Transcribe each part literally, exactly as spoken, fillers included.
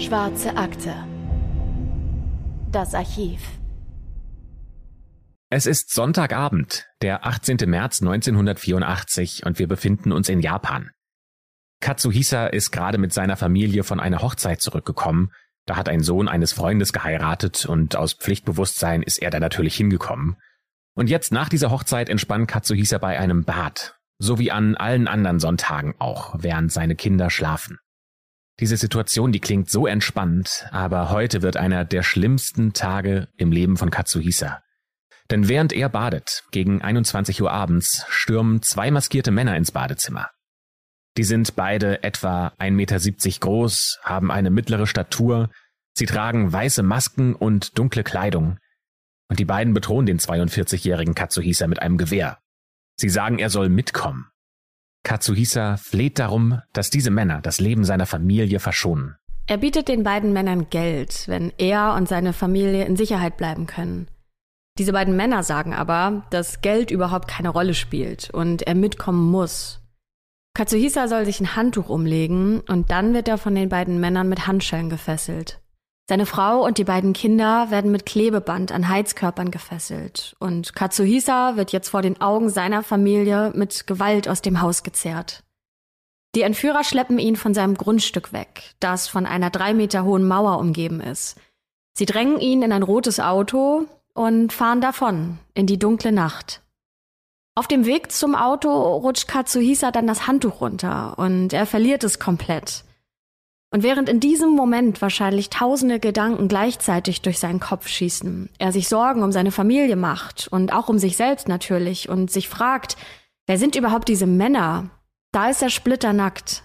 Schwarze Akte. Das Archiv. Es ist Sonntagabend, der achtzehnten März neunzehnhundertvierundachtzig, und wir befinden uns in Japan. Katsuhisa ist gerade mit seiner Familie von einer Hochzeit zurückgekommen. Da hat ein Sohn eines Freundes geheiratet und aus Pflichtbewusstsein ist er da natürlich hingekommen. Und jetzt nach dieser Hochzeit entspannt Katsuhisa bei einem Bad, so wie an allen anderen Sonntagen auch, während seine Kinder schlafen. Diese Situation, die klingt so entspannt, aber heute wird einer der schlimmsten Tage im Leben von Katsuhisa. Denn während er badet, gegen einundzwanzig Uhr abends, stürmen zwei maskierte Männer ins Badezimmer. Die sind beide etwa ein Meter siebzig groß, haben eine mittlere Statur, sie tragen weiße Masken und dunkle Kleidung. Und die beiden bedrohen den zweiundvierzigjährigen Katsuhisa mit einem Gewehr. Sie sagen, er soll mitkommen. Katsuhisa fleht darum, dass diese Männer das Leben seiner Familie verschonen. Er bietet den beiden Männern Geld, wenn er und seine Familie in Sicherheit bleiben können. Diese beiden Männer sagen aber, dass Geld überhaupt keine Rolle spielt und er mitkommen muss. Katsuhisa soll sich ein Handtuch umlegen und dann wird er von den beiden Männern mit Handschellen gefesselt. Seine Frau und die beiden Kinder werden mit Klebeband an Heizkörpern gefesselt und Katsuhisa wird jetzt vor den Augen seiner Familie mit Gewalt aus dem Haus gezerrt. Die Entführer schleppen ihn von seinem Grundstück weg, das von einer drei Meter hohen Mauer umgeben ist. Sie drängen ihn in ein rotes Auto und fahren davon in die dunkle Nacht. Auf dem Weg zum Auto rutscht Katsuhisa dann das Handtuch runter und er verliert es komplett. Und während in diesem Moment wahrscheinlich tausende Gedanken gleichzeitig durch seinen Kopf schießen, er sich Sorgen um seine Familie macht und auch um sich selbst natürlich und sich fragt, wer sind überhaupt diese Männer? Da ist er splitternackt.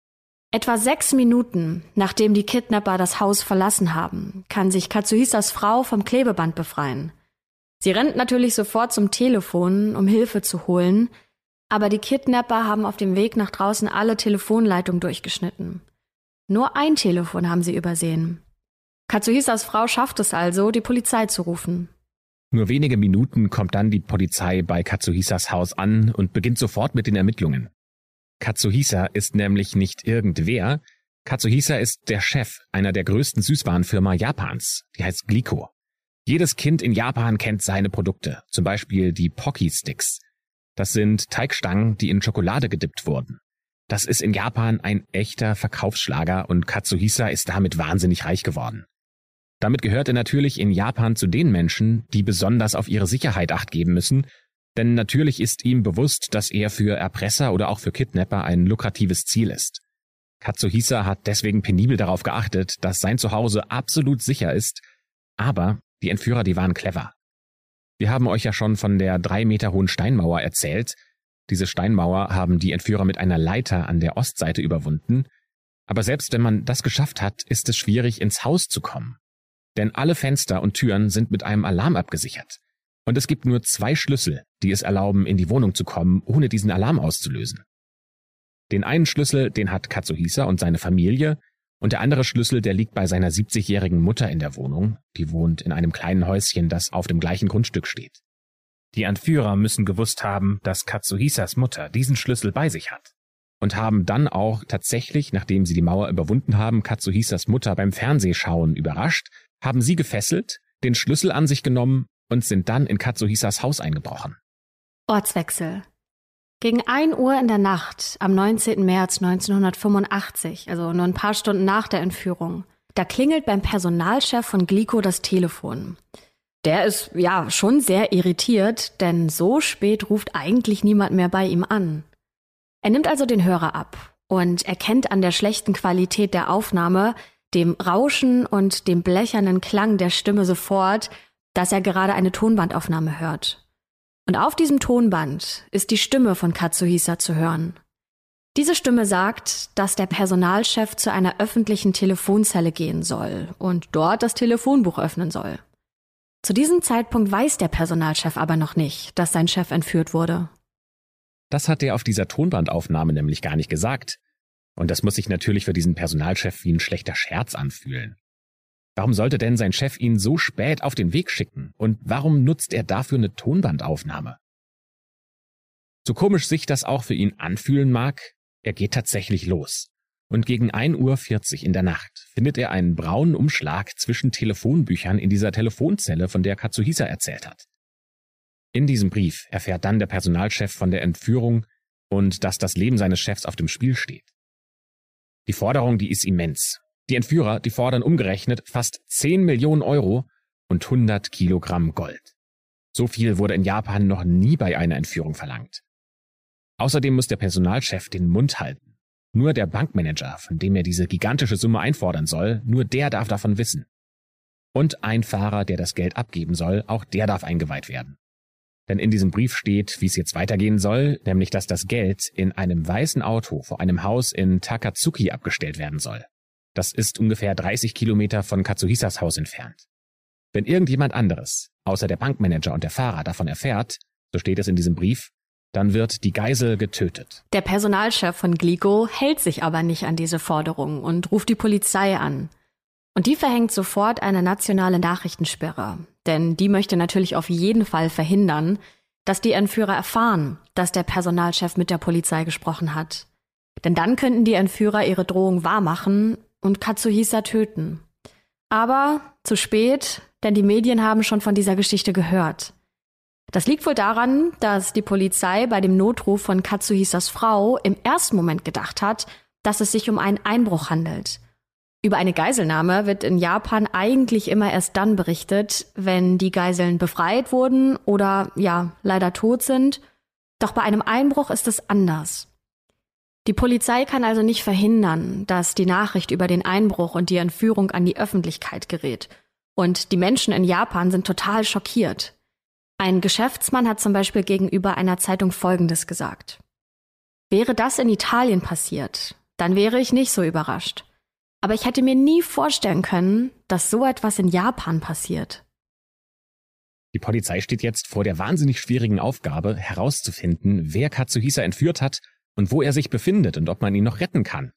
Etwa sechs Minuten, nachdem die Kidnapper das Haus verlassen haben, kann sich Katsuhisas Frau vom Klebeband befreien. Sie rennt natürlich sofort zum Telefon, um Hilfe zu holen, aber die Kidnapper haben auf dem Weg nach draußen alle Telefonleitungen durchgeschnitten. Nur ein Telefon haben sie übersehen. Katsuhisas Frau schafft es also, die Polizei zu rufen. Nur wenige Minuten kommt dann die Polizei bei Katsuhisas Haus an und beginnt sofort mit den Ermittlungen. Katsuhisa ist nämlich nicht irgendwer. Katsuhisa ist der Chef einer der größten Süßwarenfirma Japans, die heißt Glico. Jedes Kind in Japan kennt seine Produkte, zum Beispiel die Pocky-Sticks. Das sind Teigstangen, die in Schokolade gedippt wurden. Das ist in Japan ein echter Verkaufsschlager und Katsuhisa ist damit wahnsinnig reich geworden. Damit gehört er natürlich in Japan zu den Menschen, die besonders auf ihre Sicherheit Acht geben müssen, denn natürlich ist ihm bewusst, dass er für Erpresser oder auch für Kidnapper ein lukratives Ziel ist. Katsuhisa hat deswegen penibel darauf geachtet, dass sein Zuhause absolut sicher ist, aber die Entführer, die waren clever. Wir haben euch ja schon von der drei Meter hohen Steinmauer erzählt. Diese Steinmauer haben die Entführer mit einer Leiter an der Ostseite überwunden. Aber selbst wenn man das geschafft hat, ist es schwierig, ins Haus zu kommen. Denn alle Fenster und Türen sind mit einem Alarm abgesichert. Und es gibt nur zwei Schlüssel, die es erlauben, in die Wohnung zu kommen, ohne diesen Alarm auszulösen. Den einen Schlüssel, den hat Katsuhisa und seine Familie, und der andere Schlüssel, der liegt bei seiner siebzigjährigen Mutter in der Wohnung. Die wohnt in einem kleinen Häuschen, das auf dem gleichen Grundstück steht. Die Entführer müssen gewusst haben, dass Katsuhisas Mutter diesen Schlüssel bei sich hat. Und haben dann auch tatsächlich, nachdem sie die Mauer überwunden haben, Katsuhisas Mutter beim Fernsehschauen überrascht, haben sie gefesselt, den Schlüssel an sich genommen und sind dann in Katsuhisas Haus eingebrochen. Ortswechsel. Gegen ein Uhr in der Nacht am neunzehnten März neunzehnhundertfünfundachtzig, also nur ein paar Stunden nach der Entführung, da klingelt beim Personalchef von Glico das Telefon. Der ist ja schon sehr irritiert, denn so spät ruft eigentlich niemand mehr bei ihm an. Er nimmt also den Hörer ab und erkennt an der schlechten Qualität der Aufnahme, dem Rauschen und dem blechernen Klang der Stimme sofort, dass er gerade eine Tonbandaufnahme hört. Und auf diesem Tonband ist die Stimme von Katsuhisa zu hören. Diese Stimme sagt, dass der Personalchef zu einer öffentlichen Telefonzelle gehen soll und dort das Telefonbuch öffnen soll. Zu diesem Zeitpunkt weiß der Personalchef aber noch nicht, dass sein Chef entführt wurde. Das hat er auf dieser Tonbandaufnahme nämlich gar nicht gesagt. Und das muss sich natürlich für diesen Personalchef wie ein schlechter Scherz anfühlen. Warum sollte denn sein Chef ihn so spät auf den Weg schicken? Und warum nutzt er dafür eine Tonbandaufnahme? So komisch sich das auch für ihn anfühlen mag, er geht tatsächlich los. Und gegen ein Uhr vierzig in der Nacht findet er einen braunen Umschlag zwischen Telefonbüchern in dieser Telefonzelle, von der Katsuhisa erzählt hat. In diesem Brief erfährt dann der Personalchef von der Entführung und dass das Leben seines Chefs auf dem Spiel steht. Die Forderung, die ist immens. Die Entführer, die fordern umgerechnet fast zehn Millionen Euro und hundert Kilogramm Gold. So viel wurde in Japan noch nie bei einer Entführung verlangt. Außerdem muss der Personalchef den Mund halten. Nur der Bankmanager, von dem er diese gigantische Summe einfordern soll, nur der darf davon wissen. Und ein Fahrer, der das Geld abgeben soll, auch der darf eingeweiht werden. Denn in diesem Brief steht, wie es jetzt weitergehen soll, nämlich dass das Geld in einem weißen Auto vor einem Haus in Takatsuki abgestellt werden soll. Das ist ungefähr dreißig Kilometer von Katsuhisas Haus entfernt. Wenn irgendjemand anderes, außer der Bankmanager und der Fahrer, davon erfährt, so steht es in diesem Brief, dann wird die Geisel getötet. Der Personalchef von Glico hält sich aber nicht an diese Forderung und ruft die Polizei an. Und die verhängt sofort eine nationale Nachrichtensperre. Denn die möchte natürlich auf jeden Fall verhindern, dass die Entführer erfahren, dass der Personalchef mit der Polizei gesprochen hat. Denn dann könnten die Entführer ihre Drohung wahrmachen und Katsuhisa töten. Aber zu spät, denn die Medien haben schon von dieser Geschichte gehört. Das liegt wohl daran, dass die Polizei bei dem Notruf von Katsuhisas Frau im ersten Moment gedacht hat, dass es sich um einen Einbruch handelt. Über eine Geiselnahme wird in Japan eigentlich immer erst dann berichtet, wenn die Geiseln befreit wurden oder, ja, leider tot sind. Doch bei einem Einbruch ist es anders. Die Polizei kann also nicht verhindern, dass die Nachricht über den Einbruch und die Entführung an die Öffentlichkeit gerät. Und die Menschen in Japan sind total schockiert. Ein Geschäftsmann hat zum Beispiel gegenüber einer Zeitung Folgendes gesagt: Wäre das in Italien passiert, dann wäre ich nicht so überrascht. Aber ich hätte mir nie vorstellen können, dass so etwas in Japan passiert. Die Polizei steht jetzt vor der wahnsinnig schwierigen Aufgabe, herauszufinden, wer Katsuhisa entführt hat und wo er sich befindet und ob man ihn noch retten kann.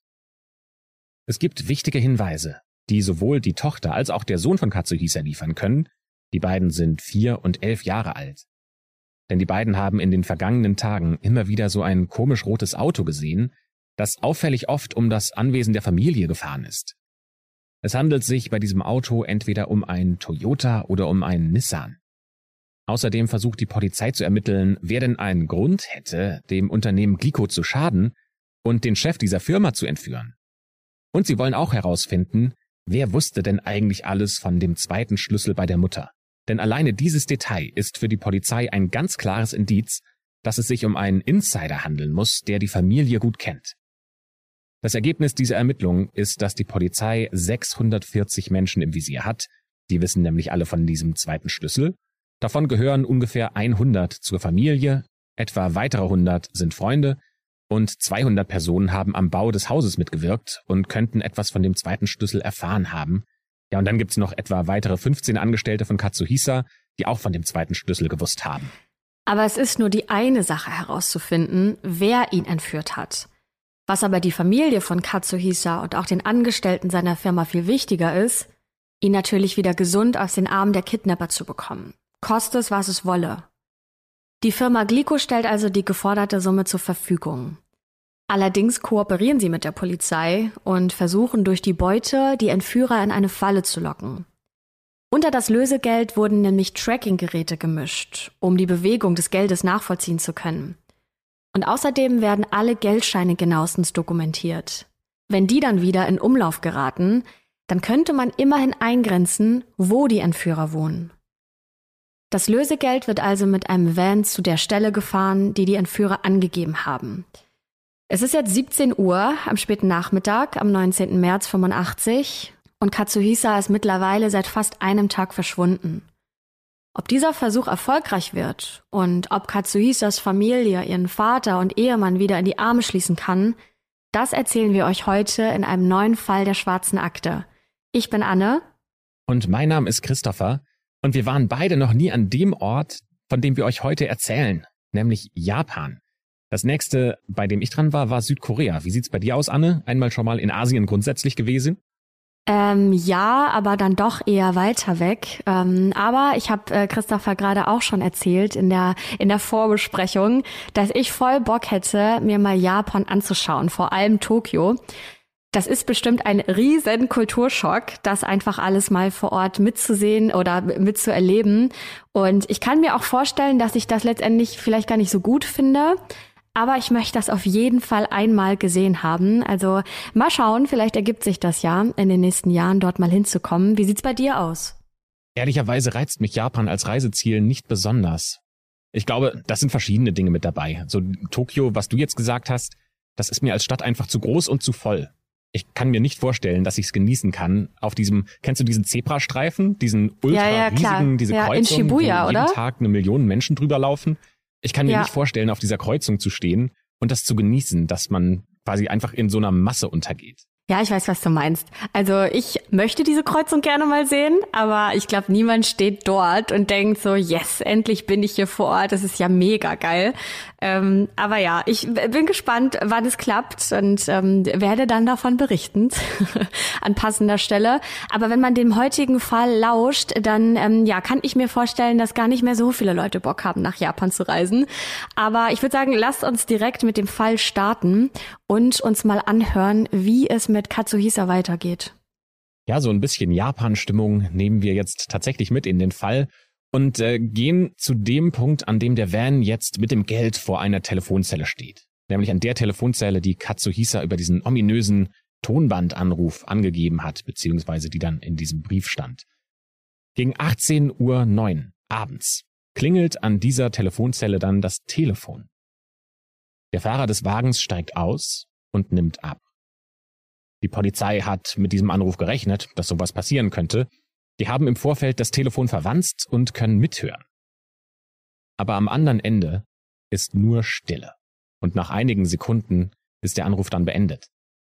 Es gibt wichtige Hinweise, die sowohl die Tochter als auch der Sohn von Katsuhisa liefern können. Die beiden sind vier und elf Jahre alt. Denn die beiden haben in den vergangenen Tagen immer wieder so ein komisch rotes Auto gesehen, das auffällig oft um das Anwesen der Familie gefahren ist. Es handelt sich bei diesem Auto entweder um ein Toyota oder um einen Nissan. Außerdem versucht die Polizei zu ermitteln, wer denn einen Grund hätte, dem Unternehmen Glico zu schaden und den Chef dieser Firma zu entführen. Und sie wollen auch herausfinden, wer wusste denn eigentlich alles von dem zweiten Schlüssel bei der Mutter. Denn alleine dieses Detail ist für die Polizei ein ganz klares Indiz, dass es sich um einen Insider handeln muss, der die Familie gut kennt. Das Ergebnis dieser Ermittlung ist, dass die Polizei sechshundertvierzig Menschen im Visier hat. Die wissen nämlich alle von diesem zweiten Schlüssel. Davon gehören ungefähr hundert zur Familie, etwa weitere hundert sind Freunde und zweihundert Personen haben am Bau des Hauses mitgewirkt und könnten etwas von dem zweiten Schlüssel erfahren haben. Ja, und dann gibt's noch etwa weitere fünfzehn Angestellte von Katsuhisa, die auch von dem zweiten Schlüssel gewusst haben. Aber es ist nur die eine Sache herauszufinden, wer ihn entführt hat. Was aber die Familie von Katsuhisa und auch den Angestellten seiner Firma viel wichtiger ist, ihn natürlich wieder gesund aus den Armen der Kidnapper zu bekommen. Koste es, was es wolle. Die Firma Glico stellt also die geforderte Summe zur Verfügung. Allerdings kooperieren sie mit der Polizei und versuchen durch die Beute, die Entführer in eine Falle zu locken. Unter das Lösegeld wurden nämlich Tracking-Geräte gemischt, um die Bewegung des Geldes nachvollziehen zu können. Und außerdem werden alle Geldscheine genauestens dokumentiert. Wenn die dann wieder in Umlauf geraten, dann könnte man immerhin eingrenzen, wo die Entführer wohnen. Das Lösegeld wird also mit einem Van zu der Stelle gefahren, die die Entführer angegeben haben. Es ist jetzt siebzehn Uhr am späten Nachmittag am neunzehnten März fünfundachtzig und Katsuhisa ist mittlerweile seit fast einem Tag verschwunden. Ob dieser Versuch erfolgreich wird und ob Katsuhisas Familie ihren Vater und Ehemann wieder in die Arme schließen kann, das erzählen wir euch heute in einem neuen Fall der Schwarzen Akte. Ich bin Anne. Und mein Name ist Christopher. Und wir waren beide noch nie an dem Ort, von dem wir euch heute erzählen, nämlich Japan. Das nächste, bei dem ich dran war, war Südkorea. Wie sieht's bei dir aus, Anne? Einmal schon mal in Asien grundsätzlich gewesen? Ähm, ja, aber dann doch eher weiter weg. Ähm, aber ich habe äh, Christopher gerade auch schon erzählt in der in der Vorbesprechung, dass ich voll Bock hätte, mir mal Japan anzuschauen, vor allem Tokio. Das ist bestimmt ein riesen Kulturschock, das einfach alles mal vor Ort mitzusehen oder mitzuerleben. Und ich kann mir auch vorstellen, dass ich das letztendlich vielleicht gar nicht so gut finde. Aber ich möchte das auf jeden Fall einmal gesehen haben. Also mal schauen, vielleicht ergibt sich das ja in den nächsten Jahren, dort mal hinzukommen. Wie sieht's bei dir aus? Ehrlicherweise reizt mich Japan als Reiseziel nicht besonders. Ich glaube, das sind verschiedene Dinge mit dabei. So Tokio, was du jetzt gesagt hast, das ist mir als Stadt einfach zu groß und zu voll. Ich kann mir nicht vorstellen, dass ich es genießen kann. Auf diesem, kennst du diesen Zebrastreifen, diesen ultra ja, ja, riesigen, diese ja, Kreuzung, in Shibuya, wo jeden oder? Tag eine Million Menschen drüber laufen? Ich kann mir Ja. nicht vorstellen, auf dieser Kreuzung zu stehen und das zu genießen, dass man quasi einfach in so einer Masse untergeht. Ja, ich weiß, was du meinst. Also ich möchte diese Kreuzung gerne mal sehen, aber ich glaube, niemand steht dort und denkt so, yes, endlich bin ich hier vor Ort, das ist ja mega geil. Ähm, aber ja, ich bin gespannt, wann es klappt und ähm, werde dann davon berichten an passender Stelle. Aber wenn man dem heutigen Fall lauscht, dann ähm, ja, kann ich mir vorstellen, dass gar nicht mehr so viele Leute Bock haben, nach Japan zu reisen. Aber ich würde sagen, lasst uns direkt mit dem Fall starten und uns mal anhören, wie es mit Katsuhisa weitergeht. Ja, so ein bisschen Japan-Stimmung nehmen wir jetzt tatsächlich mit in den Fall und äh, gehen zu dem Punkt, an dem der Van jetzt mit dem Geld vor einer Telefonzelle steht. Nämlich an der Telefonzelle, die Katsuhisa über diesen ominösen Tonbandanruf angegeben hat, beziehungsweise die dann in diesem Brief stand. Gegen achtzehn Uhr neun abends klingelt an dieser Telefonzelle dann das Telefon. Der Fahrer des Wagens steigt aus und nimmt ab. Die Polizei hat mit diesem Anruf gerechnet, dass sowas passieren könnte. Die haben im Vorfeld das Telefon verwanzt und können mithören. Aber am anderen Ende ist nur Stille. Und nach einigen Sekunden ist der Anruf dann beendet.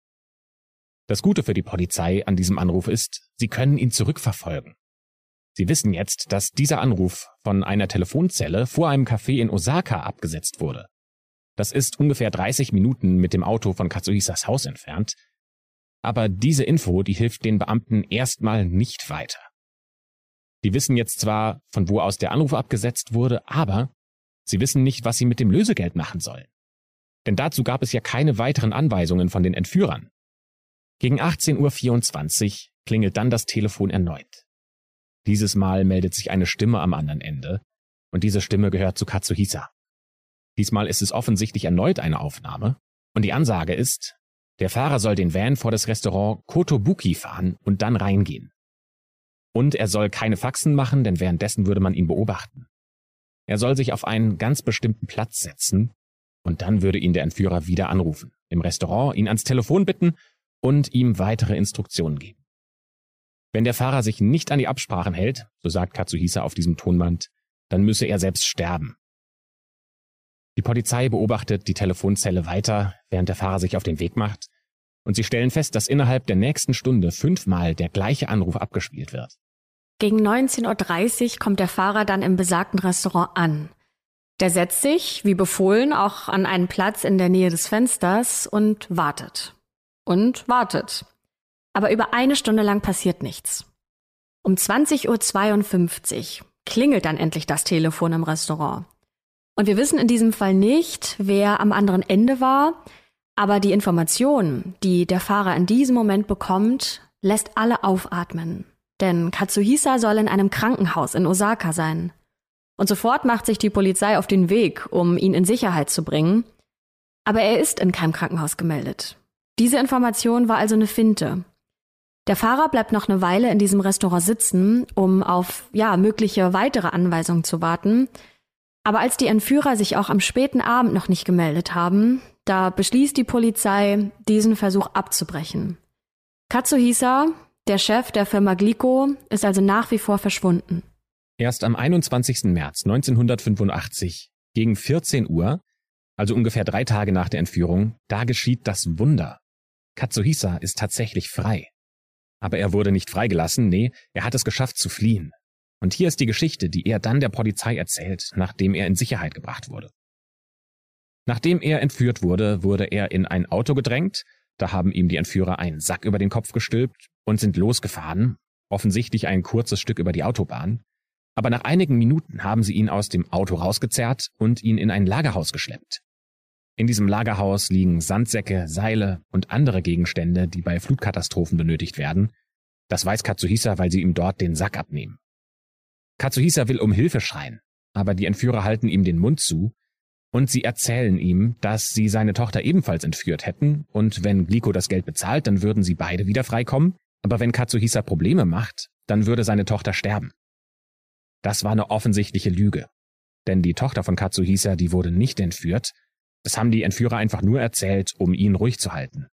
Das Gute für die Polizei an diesem Anruf ist, sie können ihn zurückverfolgen. Sie wissen jetzt, dass dieser Anruf von einer Telefonzelle vor einem Café in Osaka abgesetzt wurde. Das ist ungefähr dreißig Minuten mit dem Auto von Katsuhisas Haus entfernt. Aber diese Info, die hilft den Beamten erstmal nicht weiter. Die wissen jetzt zwar, von wo aus der Anruf abgesetzt wurde, aber sie wissen nicht, was sie mit dem Lösegeld machen sollen. Denn dazu gab es ja keine weiteren Anweisungen von den Entführern. Gegen achtzehn Uhr vierundzwanzig klingelt dann das Telefon erneut. Dieses Mal meldet sich eine Stimme am anderen Ende und diese Stimme gehört zu Katsuhisa. Diesmal ist es offensichtlich erneut eine Aufnahme und die Ansage ist, der Fahrer soll den Van vor das Restaurant Kotobuki fahren und dann reingehen. Und er soll keine Faxen machen, denn währenddessen würde man ihn beobachten. Er soll sich auf einen ganz bestimmten Platz setzen und dann würde ihn der Entführer wieder anrufen, im Restaurant ihn ans Telefon bitten und ihm weitere Instruktionen geben. Wenn der Fahrer sich nicht an die Absprachen hält, so sagt Katsuhisa auf diesem Tonband, dann müsse er selbst sterben. Die Polizei beobachtet die Telefonzelle weiter, während der Fahrer sich auf den Weg macht, und sie stellen fest, dass innerhalb der nächsten Stunde fünfmal der gleiche Anruf abgespielt wird. Gegen neunzehn Uhr dreißig kommt der Fahrer dann im besagten Restaurant an. Der setzt sich, wie befohlen, auch an einen Platz in der Nähe des Fensters und wartet. Und wartet. Aber über eine Stunde lang passiert nichts. Um zwanzig Uhr zweiundfünfzig klingelt dann endlich das Telefon im Restaurant. Und wir wissen in diesem Fall nicht, wer am anderen Ende war, aber die Information, die der Fahrer in diesem Moment bekommt, lässt alle aufatmen. Denn Katsuhisa soll in einem Krankenhaus in Osaka sein. Und sofort macht sich die Polizei auf den Weg, um ihn in Sicherheit zu bringen. Aber er ist in keinem Krankenhaus gemeldet. Diese Information war also eine Finte. Der Fahrer bleibt noch eine Weile in diesem Restaurant sitzen, um auf ja mögliche weitere Anweisungen zu warten. Aber als die Entführer sich auch am späten Abend noch nicht gemeldet haben, da beschließt die Polizei, diesen Versuch abzubrechen. Katsuhisa, der Chef der Firma Glico, ist also nach wie vor verschwunden. Erst am einundzwanzigsten März neunzehnhundertfünfundachtzig gegen vierzehn Uhr, also ungefähr drei Tage nach der Entführung, da geschieht das Wunder. Katsuhisa ist tatsächlich frei. Aber er wurde nicht freigelassen, nee, er hat es geschafft zu fliehen. Und hier ist die Geschichte, die er dann der Polizei erzählt, nachdem er in Sicherheit gebracht wurde. Nachdem er entführt wurde, wurde er in ein Auto gedrängt, da haben ihm die Entführer einen Sack über den Kopf gestülpt und sind losgefahren, offensichtlich ein kurzes Stück über die Autobahn. Aber nach einigen Minuten haben sie ihn aus dem Auto rausgezerrt und ihn in ein Lagerhaus geschleppt. In diesem Lagerhaus liegen Sandsäcke, Seile und andere Gegenstände, die bei Flutkatastrophen benötigt werden. Das weiß Katsuhisa, weil sie ihm dort den Sack abnehmen. Katsuhisa will um Hilfe schreien, aber die Entführer halten ihm den Mund zu und sie erzählen ihm, dass sie seine Tochter ebenfalls entführt hätten und wenn Glico das Geld bezahlt, dann würden sie beide wieder freikommen, aber wenn Katsuhisa Probleme macht, dann würde seine Tochter sterben. Das war eine offensichtliche Lüge, denn die Tochter von Katsuhisa, die wurde nicht entführt, das haben die Entführer einfach nur erzählt, um ihn ruhig zu halten.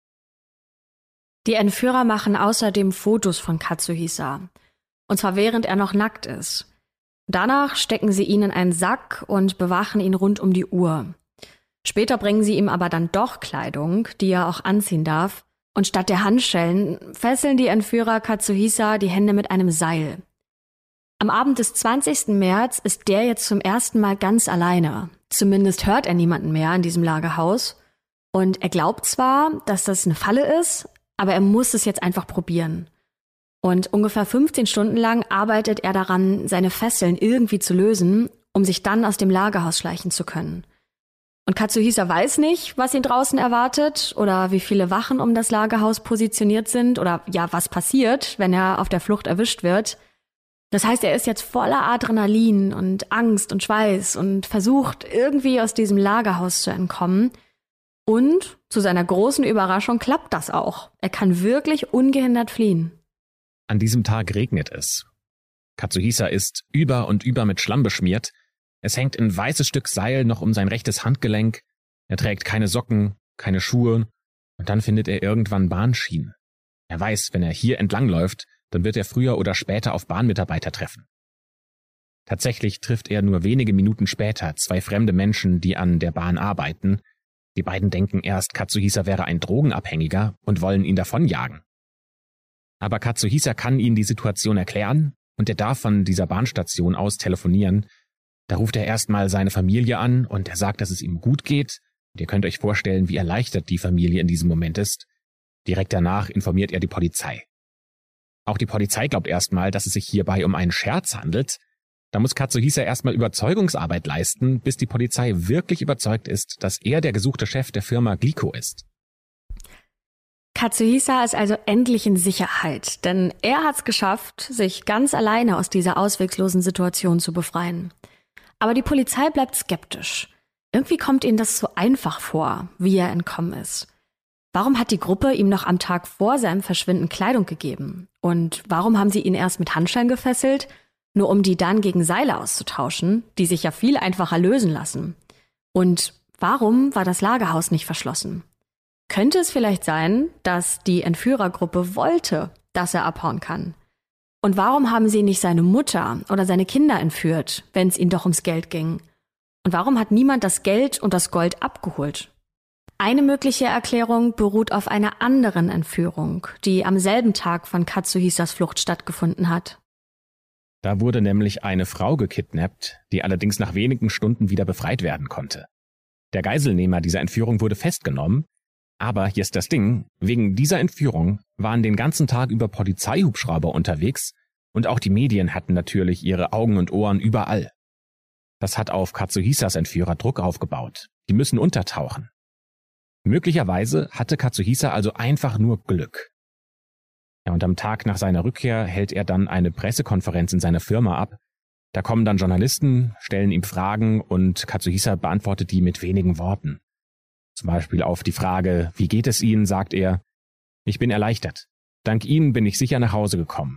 Die Entführer machen außerdem Fotos von Katsuhisa, und zwar während er noch nackt ist. Danach stecken sie ihn in einen Sack und bewachen ihn rund um die Uhr. Später bringen sie ihm aber dann doch Kleidung, die er auch anziehen darf, und statt der Handschellen fesseln die Entführer Katsuhisa die Hände mit einem Seil. Am Abend des zwanzigsten März ist der jetzt zum ersten Mal ganz alleine. Zumindest hört er niemanden mehr in diesem Lagerhaus. Und er glaubt zwar, dass das eine Falle ist, aber er muss es jetzt einfach probieren. Und ungefähr fünfzehn Stunden lang arbeitet er daran, seine Fesseln irgendwie zu lösen, um sich dann aus dem Lagerhaus schleichen zu können. Und Katsuhisa weiß nicht, was ihn draußen erwartet oder wie viele Wachen um das Lagerhaus positioniert sind oder ja, was passiert, wenn er auf der Flucht erwischt wird. Das heißt, er ist jetzt voller Adrenalin und Angst und Schweiß und versucht irgendwie aus diesem Lagerhaus zu entkommen. Und zu seiner großen Überraschung klappt das auch. Er kann wirklich ungehindert fliehen. An diesem Tag regnet es. Katsuhisa ist über und über mit Schlamm beschmiert. Es hängt ein weißes Stück Seil noch um sein rechtes Handgelenk. Er trägt keine Socken, keine Schuhe. Und dann findet er irgendwann Bahnschienen. Er weiß, wenn er hier entlangläuft, dann wird er früher oder später auf Bahnmitarbeiter treffen. Tatsächlich trifft er nur wenige Minuten später zwei fremde Menschen, die an der Bahn arbeiten. Die beiden denken erst, Katsuhisa wäre ein Drogenabhängiger und wollen ihn davonjagen. Aber Katsuhisa kann ihnen die Situation erklären und er darf von dieser Bahnstation aus telefonieren. Da ruft er erstmal seine Familie an und er sagt, dass es ihm gut geht. Und ihr könnt euch vorstellen, wie erleichtert die Familie in diesem Moment ist. Direkt danach informiert er die Polizei. Auch die Polizei glaubt erstmal, dass es sich hierbei um einen Scherz handelt. Da muss Katsuhisa erstmal Überzeugungsarbeit leisten, bis die Polizei wirklich überzeugt ist, dass er der gesuchte Chef der Firma Glico ist. Katsuhisa ist also endlich in Sicherheit, denn er hat es geschafft, sich ganz alleine aus dieser ausweglosen Situation zu befreien. Aber die Polizei bleibt skeptisch. Irgendwie kommt ihnen das so einfach vor, wie er entkommen ist. Warum hat die Gruppe ihm noch am Tag vor seinem Verschwinden Kleidung gegeben? Und warum haben sie ihn erst mit Handschellen gefesselt, nur um die dann gegen Seile auszutauschen, die sich ja viel einfacher lösen lassen? Und warum war das Lagerhaus nicht verschlossen? Könnte es vielleicht sein, dass die Entführergruppe wollte, dass er abhauen kann? Und warum haben sie nicht seine Mutter oder seine Kinder entführt, wenn es ihnen doch ums Geld ging? Und warum hat niemand das Geld und das Gold abgeholt? Eine mögliche Erklärung beruht auf einer anderen Entführung, die am selben Tag von Katsuhisas Flucht stattgefunden hat. Da wurde nämlich eine Frau gekidnappt, die allerdings nach wenigen Stunden wieder befreit werden konnte. Der Geiselnehmer dieser Entführung wurde festgenommen, aber hier ist das Ding, wegen dieser Entführung waren den ganzen Tag über Polizeihubschrauber unterwegs und auch die Medien hatten natürlich ihre Augen und Ohren überall. Das hat auf Katsuhisas Entführer Druck aufgebaut. Die müssen untertauchen. Möglicherweise hatte Katsuhisa also einfach nur Glück. Ja, und am Tag nach seiner Rückkehr hält er dann eine Pressekonferenz in seiner Firma ab. Da kommen dann Journalisten, stellen ihm Fragen und Katsuhisa beantwortet die mit wenigen Worten. Zum Beispiel auf die Frage, wie geht es Ihnen, sagt er, ich bin erleichtert. Dank Ihnen bin ich sicher nach Hause gekommen.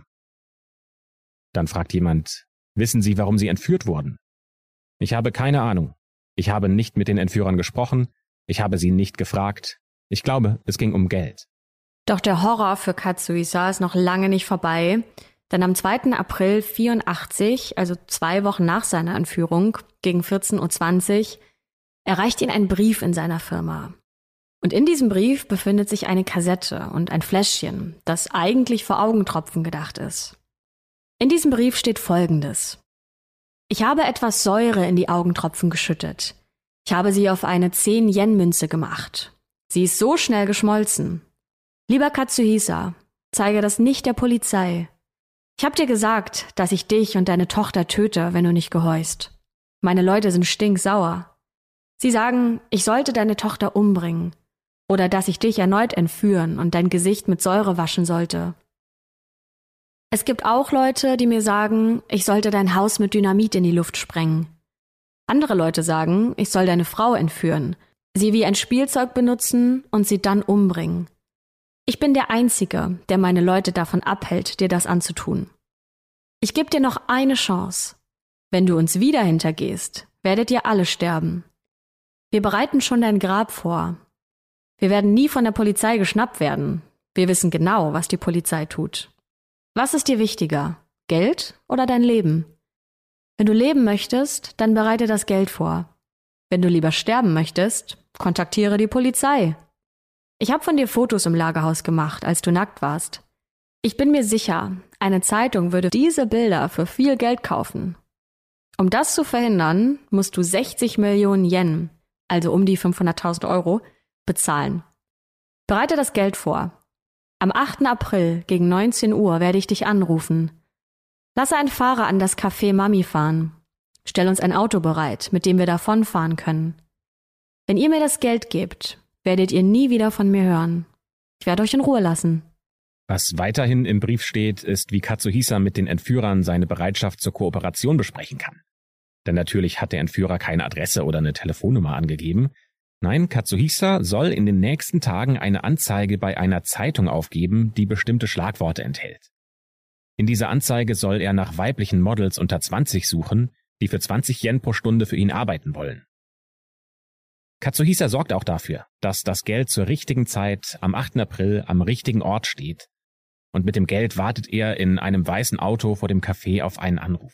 Dann fragt jemand, wissen Sie, warum Sie entführt wurden? Ich habe keine Ahnung. Ich habe nicht mit den Entführern gesprochen. Ich habe sie nicht gefragt. Ich glaube, es ging um Geld. Doch der Horror für Katsuhisa ist noch lange nicht vorbei, denn am zweiten April vierundachtzig, also zwei Wochen nach seiner Entführung, gegen vierzehn Uhr zwanzig, erreicht ihn ein Brief in seiner Firma. Und in diesem Brief befindet sich eine Kassette und ein Fläschchen, das eigentlich für Augentropfen gedacht ist. In diesem Brief steht Folgendes: Ich habe etwas Säure in die Augentropfen geschüttet. Ich habe sie auf eine zehn-Yen-Münze gemacht. Sie ist so schnell geschmolzen. Lieber Katsuhisa, zeige das nicht der Polizei. Ich habe dir gesagt, dass ich dich und deine Tochter töte, wenn du nicht gehorchst. Meine Leute sind stinksauer. Sie sagen, ich sollte deine Tochter umbringen oder dass ich dich erneut entführen und dein Gesicht mit Säure waschen sollte. Es gibt auch Leute, die mir sagen, ich sollte dein Haus mit Dynamit in die Luft sprengen. Andere Leute sagen, ich soll deine Frau entführen, sie wie ein Spielzeug benutzen und sie dann umbringen. Ich bin der Einzige, der meine Leute davon abhält, dir das anzutun. Ich gebe dir noch eine Chance. Wenn du uns wieder hintergehst, werdet ihr alle sterben. Wir bereiten schon dein Grab vor. Wir werden nie von der Polizei geschnappt werden. Wir wissen genau, was die Polizei tut. Was ist dir wichtiger, Geld oder dein Leben? Wenn du leben möchtest, dann bereite das Geld vor. Wenn du lieber sterben möchtest, kontaktiere die Polizei. Ich habe von dir Fotos im Lagerhaus gemacht, als du nackt warst. Ich bin mir sicher, eine Zeitung würde diese Bilder für viel Geld kaufen. Um das zu verhindern, musst du sechzig Millionen Yen, also um die fünfhunderttausend Euro, bezahlen. Bereite das Geld vor. Am achten April gegen neunzehn Uhr werde ich dich anrufen. Lasse einen Fahrer an das Café Mami fahren. Stell uns ein Auto bereit, mit dem wir davonfahren können. Wenn ihr mir das Geld gebt, werdet ihr nie wieder von mir hören. Ich werde euch in Ruhe lassen. Was weiterhin im Brief steht, ist, wie Katsuhisa mit den Entführern seine Bereitschaft zur Kooperation besprechen kann. Denn natürlich hat der Entführer keine Adresse oder eine Telefonnummer angegeben. Nein, Katsuhisa soll in den nächsten Tagen eine Anzeige bei einer Zeitung aufgeben, die bestimmte Schlagworte enthält. In dieser Anzeige soll er nach weiblichen Models unter zwanzig suchen, die für zwanzig Yen pro Stunde für ihn arbeiten wollen. Katsuhisa sorgt auch dafür, dass das Geld zur richtigen Zeit am achten April am richtigen Ort steht, und mit dem Geld wartet er in einem weißen Auto vor dem Café auf einen Anruf.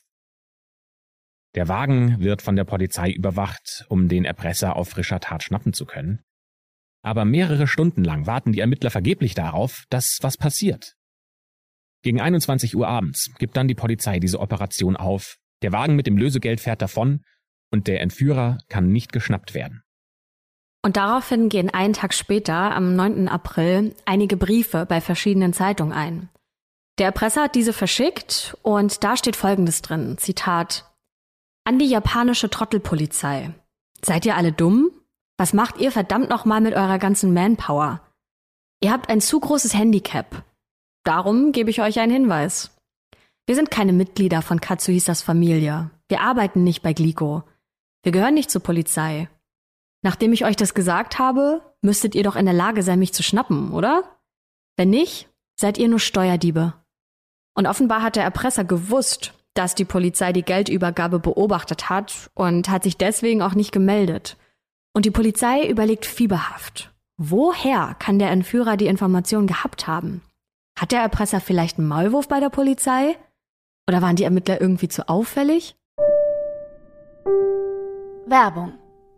Der Wagen wird von der Polizei überwacht, um den Erpresser auf frischer Tat schnappen zu können. Aber mehrere Stunden lang warten die Ermittler vergeblich darauf, dass was passiert. Gegen einundzwanzig Uhr abends gibt dann die Polizei diese Operation auf, der Wagen mit dem Lösegeld fährt davon und der Entführer kann nicht geschnappt werden. Und daraufhin gehen einen Tag später, am neunten April, einige Briefe bei verschiedenen Zeitungen ein. Der Erpresser hat diese verschickt und da steht Folgendes drin, Zitat: An die japanische Trottelpolizei. Seid ihr alle dumm? Was macht ihr verdammt nochmal mit eurer ganzen Manpower? Ihr habt ein zu großes Handicap. Darum gebe ich euch einen Hinweis. Wir sind keine Mitglieder von Katsuhisas Familie. Wir arbeiten nicht bei Glico. Wir gehören nicht zur Polizei. Nachdem ich euch das gesagt habe, müsstet ihr doch in der Lage sein, mich zu schnappen, oder? Wenn nicht, seid ihr nur Steuerdiebe. Und offenbar hat der Erpresser gewusst, dass die Polizei die Geldübergabe beobachtet hat und hat sich deswegen auch nicht gemeldet. Und die Polizei überlegt fieberhaft, woher kann der Entführer die Information gehabt haben? Hat der Erpresser vielleicht einen Maulwurf bei der Polizei? Oder waren die Ermittler irgendwie zu auffällig? Werbung.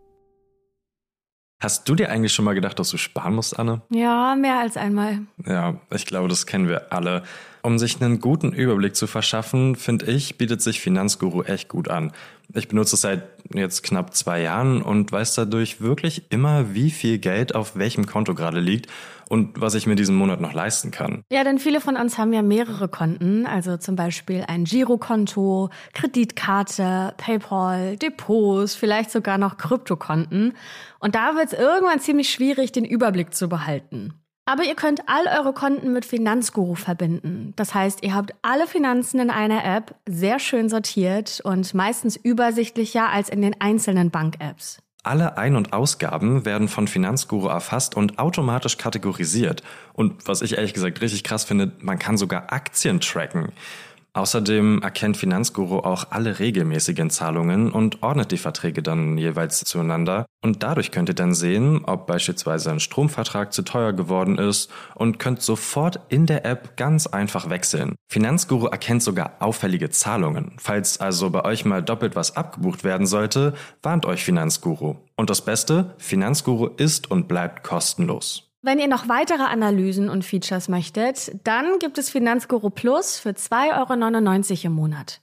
Hast du dir eigentlich schon mal gedacht, dass du sparen musst, Anne? Ja, mehr als einmal. Ja, ich glaube, das kennen wir alle. Um sich einen guten Überblick zu verschaffen, finde ich, bietet sich Finanzguru echt gut an. Ich benutze es seit jetzt knapp zwei Jahren und weiß dadurch wirklich immer, wie viel Geld auf welchem Konto gerade liegt und was ich mir diesen Monat noch leisten kann. Ja, denn viele von uns haben ja mehrere Konten, also zum Beispiel ein Girokonto, Kreditkarte, PayPal, Depots, vielleicht sogar noch Kryptokonten. Und da wird es irgendwann ziemlich schwierig, den Überblick zu behalten. Aber ihr könnt all eure Konten mit Finanzguru verbinden. Das heißt, ihr habt alle Finanzen in einer App sehr schön sortiert und meistens übersichtlicher als in den einzelnen Bank-Apps. Alle Ein- und Ausgaben werden von Finanzguru erfasst und automatisch kategorisiert. Und was ich ehrlich gesagt richtig krass finde, man kann sogar Aktien tracken. Außerdem erkennt Finanzguru auch alle regelmäßigen Zahlungen und ordnet die Verträge dann jeweils zueinander. Und dadurch könnt ihr dann sehen, ob beispielsweise ein Stromvertrag zu teuer geworden ist und könnt sofort in der App ganz einfach wechseln. Finanzguru erkennt sogar auffällige Zahlungen. Falls also bei euch mal doppelt was abgebucht werden sollte, warnt euch Finanzguru. Und das Beste, Finanzguru ist und bleibt kostenlos. Wenn ihr noch weitere Analysen und Features möchtet, dann gibt es Finanzguru Plus für zwei Euro neunundneunzig im Monat.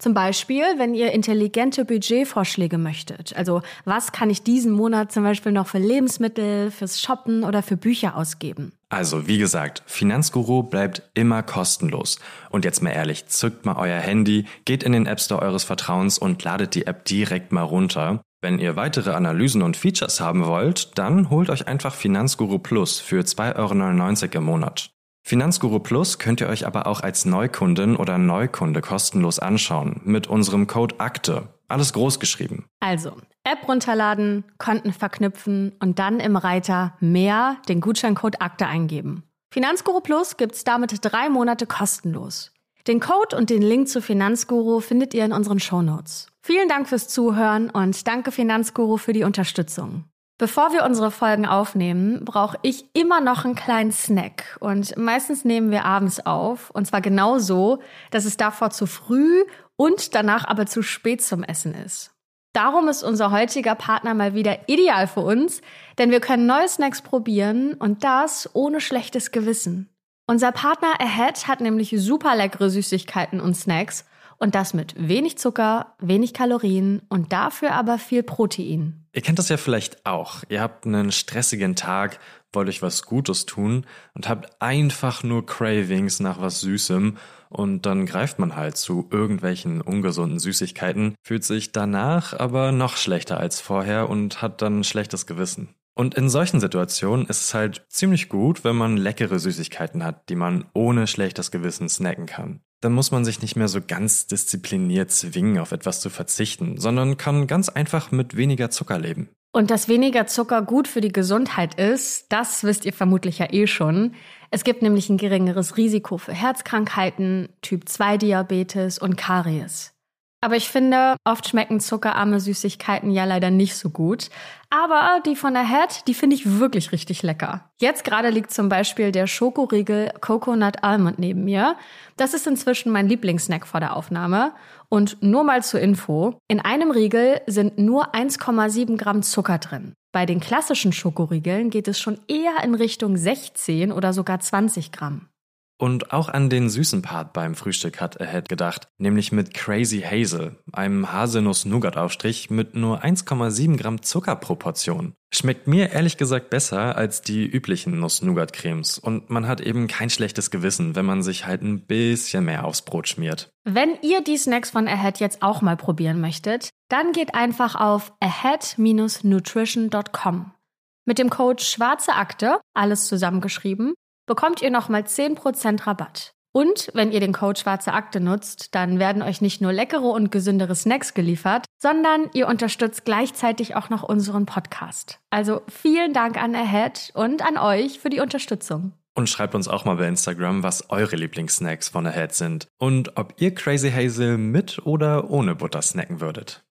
Zum Beispiel, wenn ihr intelligente Budgetvorschläge möchtet. Also was kann ich diesen Monat zum Beispiel noch für Lebensmittel, fürs Shoppen oder für Bücher ausgeben? Also wie gesagt, Finanzguru bleibt immer kostenlos. Und jetzt mal ehrlich, zückt mal euer Handy, geht in den App Store eures Vertrauens und ladet die App direkt mal runter. Wenn ihr weitere Analysen und Features haben wollt, dann holt euch einfach Finanzguru Plus für zwei Euro neunundneunzig im Monat. Finanzguru Plus könnt ihr euch aber auch als Neukundin oder Neukunde kostenlos anschauen mit unserem Code AKTE. Alles groß geschrieben. Also, App runterladen, Konten verknüpfen und dann im Reiter Mehr den Gutscheincode AKTE eingeben. Finanzguru Plus gibt's damit drei Monate kostenlos. Den Code und den Link zu Finanzguru findet ihr in unseren Shownotes. Vielen Dank fürs Zuhören und danke Finanzguru für die Unterstützung. Bevor wir unsere Folgen aufnehmen, brauche ich immer noch einen kleinen Snack. Und meistens nehmen wir abends auf. Und zwar genau so, dass es davor zu früh und danach aber zu spät zum Essen ist. Darum ist unser heutiger Partner mal wieder ideal für uns, denn wir können neue Snacks probieren und das ohne schlechtes Gewissen. Unser Partner Ahead hat nämlich super leckere Süßigkeiten und Snacks und das mit wenig Zucker, wenig Kalorien und dafür aber viel Protein. Ihr kennt das ja vielleicht auch. Ihr habt einen stressigen Tag, wollt euch was Gutes tun und habt einfach nur Cravings nach was Süßem und dann greift man halt zu irgendwelchen ungesunden Süßigkeiten, fühlt sich danach aber noch schlechter als vorher und hat dann ein schlechtes Gewissen. Und in solchen Situationen ist es halt ziemlich gut, wenn man leckere Süßigkeiten hat, die man ohne schlechtes Gewissen snacken kann. Dann muss man sich nicht mehr so ganz diszipliniert zwingen, auf etwas zu verzichten, sondern kann ganz einfach mit weniger Zucker leben. Und dass weniger Zucker gut für die Gesundheit ist, das wisst ihr vermutlich ja eh schon. Es gibt nämlich ein geringeres Risiko für Herzkrankheiten, Typ zwei Diabetes und Karies. Aber ich finde, oft schmecken zuckerarme Süßigkeiten ja leider nicht so gut. Aber die von Ahead, die finde ich wirklich richtig lecker. Jetzt gerade liegt zum Beispiel der Schokoriegel Coconut Almond neben mir. Das ist inzwischen mein Lieblingssnack vor der Aufnahme. Und nur mal zur Info, in einem Riegel sind nur eins Komma sieben Gramm Zucker drin. Bei den klassischen Schokoriegeln geht es schon eher in Richtung sechzehn oder sogar zwanzig Gramm. Und auch an den süßen Part beim Frühstück hat Ahead gedacht, nämlich mit Crazy Hazel, einem Haselnuss-Nougat-Aufstrich mit nur eins Komma sieben Gramm Zucker pro Portion. Schmeckt mir ehrlich gesagt besser als die üblichen Nuss-Nougat-Cremes und man hat eben kein schlechtes Gewissen, wenn man sich halt ein bisschen mehr aufs Brot schmiert. Wenn ihr die Snacks von Ahead jetzt auch mal probieren möchtet, dann geht einfach auf ahead dash nutrition dot com. Mit dem Code Schwarze Akte, alles zusammengeschrieben, bekommt ihr nochmal zehn Prozent Rabatt. Und wenn ihr den Code Schwarze Akte nutzt, dann werden euch nicht nur leckere und gesündere Snacks geliefert, sondern ihr unterstützt gleichzeitig auch noch unseren Podcast. Also vielen Dank an Ahead und an euch für die Unterstützung. Und schreibt uns auch mal bei Instagram, was eure Lieblingssnacks von Ahead sind und ob ihr Crazy Hazel mit oder ohne Butter snacken würdet.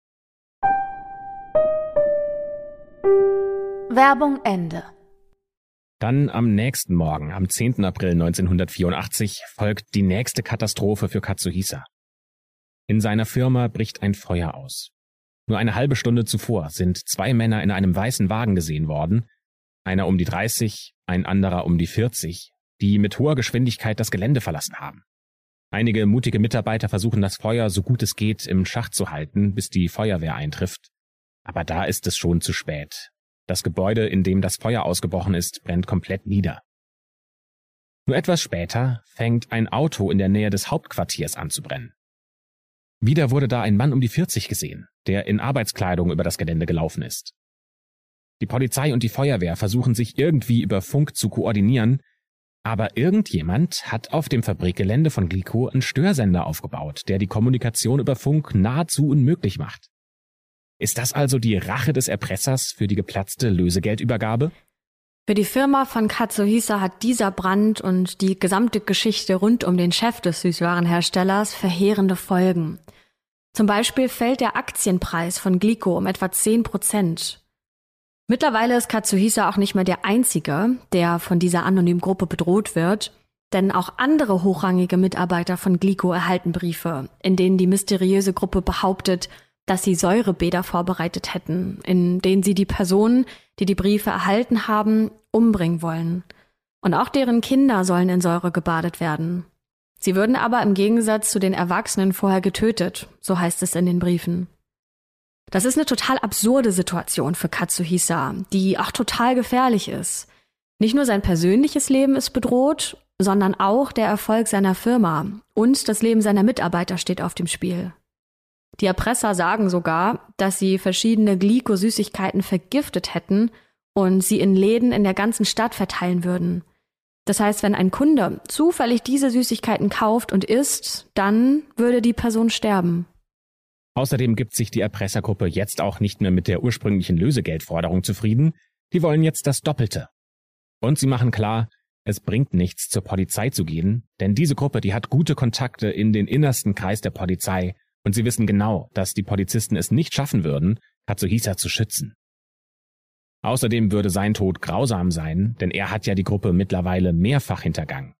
Werbung Ende. Dann am nächsten Morgen, am zehnten April neunzehnhundertvierundachtzig, folgt die nächste Katastrophe für Katsuhisa. In seiner Firma bricht ein Feuer aus. Nur eine halbe Stunde zuvor sind zwei Männer in einem weißen Wagen gesehen worden, einer um die dreißig, ein anderer um die vierzig, die mit hoher Geschwindigkeit das Gelände verlassen haben. Einige mutige Mitarbeiter versuchen das Feuer so gut es geht im Schach zu halten, bis die Feuerwehr eintrifft. Aber da ist es schon zu spät. Das Gebäude, in dem das Feuer ausgebrochen ist, brennt komplett nieder. Nur etwas später fängt ein Auto in der Nähe des Hauptquartiers an zu brennen. Wieder wurde da ein Mann um die vierzig gesehen, der in Arbeitskleidung über das Gelände gelaufen ist. Die Polizei und die Feuerwehr versuchen sich irgendwie über Funk zu koordinieren, aber irgendjemand hat auf dem Fabrikgelände von Glico einen Störsender aufgebaut, der die Kommunikation über Funk nahezu unmöglich macht. Ist das also die Rache des Erpressers für die geplatzte Lösegeldübergabe? Für die Firma von Katsuhisa hat dieser Brand und die gesamte Geschichte rund um den Chef des Süßwarenherstellers verheerende Folgen. Zum Beispiel fällt der Aktienpreis von Glico um etwa zehn Prozent. Mittlerweile ist Katsuhisa auch nicht mehr der Einzige, der von dieser anonymen Gruppe bedroht wird, denn auch andere hochrangige Mitarbeiter von Glico erhalten Briefe, in denen die mysteriöse Gruppe behauptet, dass sie Säurebäder vorbereitet hätten, in denen sie die Personen, die die Briefe erhalten haben, umbringen wollen. Und auch deren Kinder sollen in Säure gebadet werden. Sie würden aber im Gegensatz zu den Erwachsenen vorher getötet, so heißt es in den Briefen. Das ist eine total absurde Situation für Katsuhisa, die auch total gefährlich ist. Nicht nur sein persönliches Leben ist bedroht, sondern auch der Erfolg seiner Firma und das Leben seiner Mitarbeiter steht auf dem Spiel. Die Erpresser sagen sogar, dass sie verschiedene Glico-Süßigkeiten vergiftet hätten und sie in Läden in der ganzen Stadt verteilen würden. Das heißt, wenn ein Kunde zufällig diese Süßigkeiten kauft und isst, dann würde die Person sterben. Außerdem gibt sich die Erpressergruppe jetzt auch nicht mehr mit der ursprünglichen Lösegeldforderung zufrieden. Die wollen jetzt das Doppelte. Und sie machen klar, es bringt nichts, zur Polizei zu gehen, denn diese Gruppe, die hat gute Kontakte in den innersten Kreis der Polizei und sie wissen genau, dass die Polizisten es nicht schaffen würden, Katsuhisa zu schützen. Außerdem würde sein Tod grausam sein, denn er hat ja die Gruppe mittlerweile mehrfach hintergangen.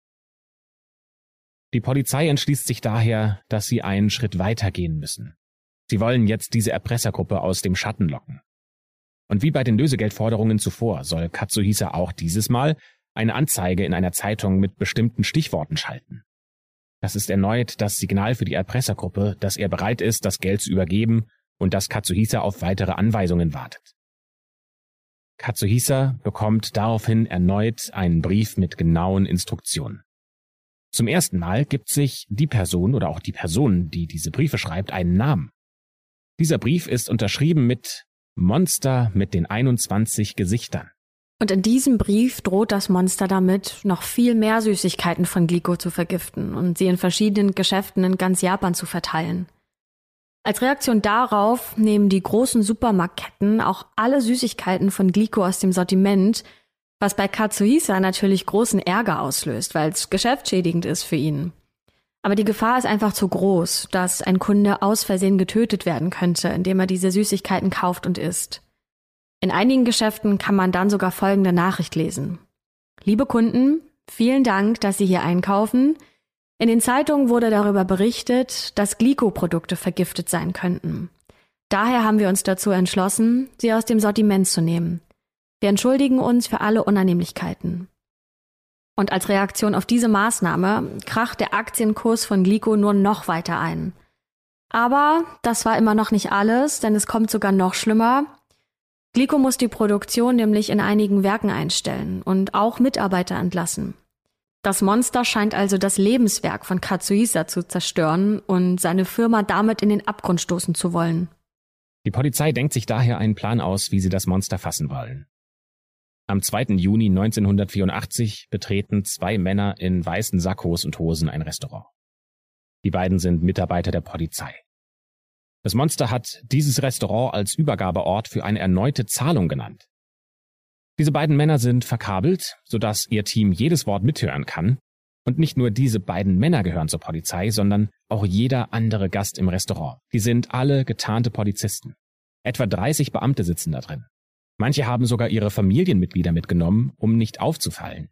Die Polizei entschließt sich daher, dass sie einen Schritt weiter gehen müssen. Sie wollen jetzt diese Erpressergruppe aus dem Schatten locken. Und wie bei den Lösegeldforderungen zuvor soll Katsuhisa auch dieses Mal eine Anzeige in einer Zeitung mit bestimmten Stichworten schalten. Das ist erneut das Signal für die Erpressergruppe, dass er bereit ist, das Geld zu übergeben und dass Katsuhisa auf weitere Anweisungen wartet. Katsuhisa bekommt daraufhin erneut einen Brief mit genauen Instruktionen. Zum ersten Mal gibt sich die Person oder auch die Person, die diese Briefe schreibt, einen Namen. Dieser Brief ist unterschrieben mit Monster mit den einundzwanzig Gesichtern. Und in diesem Brief droht das Monster damit, noch viel mehr Süßigkeiten von Glico zu vergiften und sie in verschiedenen Geschäften in ganz Japan zu verteilen. Als Reaktion darauf nehmen die großen Supermarktketten auch alle Süßigkeiten von Glico aus dem Sortiment, was bei Katsuhisa natürlich großen Ärger auslöst, weil es geschäftsschädigend ist für ihn. Aber die Gefahr ist einfach zu groß, dass ein Kunde aus Versehen getötet werden könnte, indem er diese Süßigkeiten kauft und isst. In einigen Geschäften kann man dann sogar folgende Nachricht lesen. Liebe Kunden, vielen Dank, dass Sie hier einkaufen. In den Zeitungen wurde darüber berichtet, dass Glico-Produkte vergiftet sein könnten. Daher haben wir uns dazu entschlossen, sie aus dem Sortiment zu nehmen. Wir entschuldigen uns für alle Unannehmlichkeiten. Und als Reaktion auf diese Maßnahme kracht der Aktienkurs von Glico nur noch weiter ein. Aber das war immer noch nicht alles, denn es kommt sogar noch schlimmer. Glico muss die Produktion nämlich in einigen Werken einstellen und auch Mitarbeiter entlassen. Das Monster scheint also das Lebenswerk von Katsuhisa zu zerstören und seine Firma damit in den Abgrund stoßen zu wollen. Die Polizei denkt sich daher einen Plan aus, wie sie das Monster fassen wollen. Am zweiten Juni neunzehnhundertvierundachtzig betreten zwei Männer in weißen Sakkos und Hosen ein Restaurant. Die beiden sind Mitarbeiter der Polizei. Das Monster hat dieses Restaurant als Übergabeort für eine erneute Zahlung genannt. Diese beiden Männer sind verkabelt, sodass ihr Team jedes Wort mithören kann. Und nicht nur diese beiden Männer gehören zur Polizei, sondern auch jeder andere Gast im Restaurant. Die sind alle getarnte Polizisten. Etwa dreißig Beamte sitzen da drin. Manche haben sogar ihre Familienmitglieder mitgenommen, um nicht aufzufallen.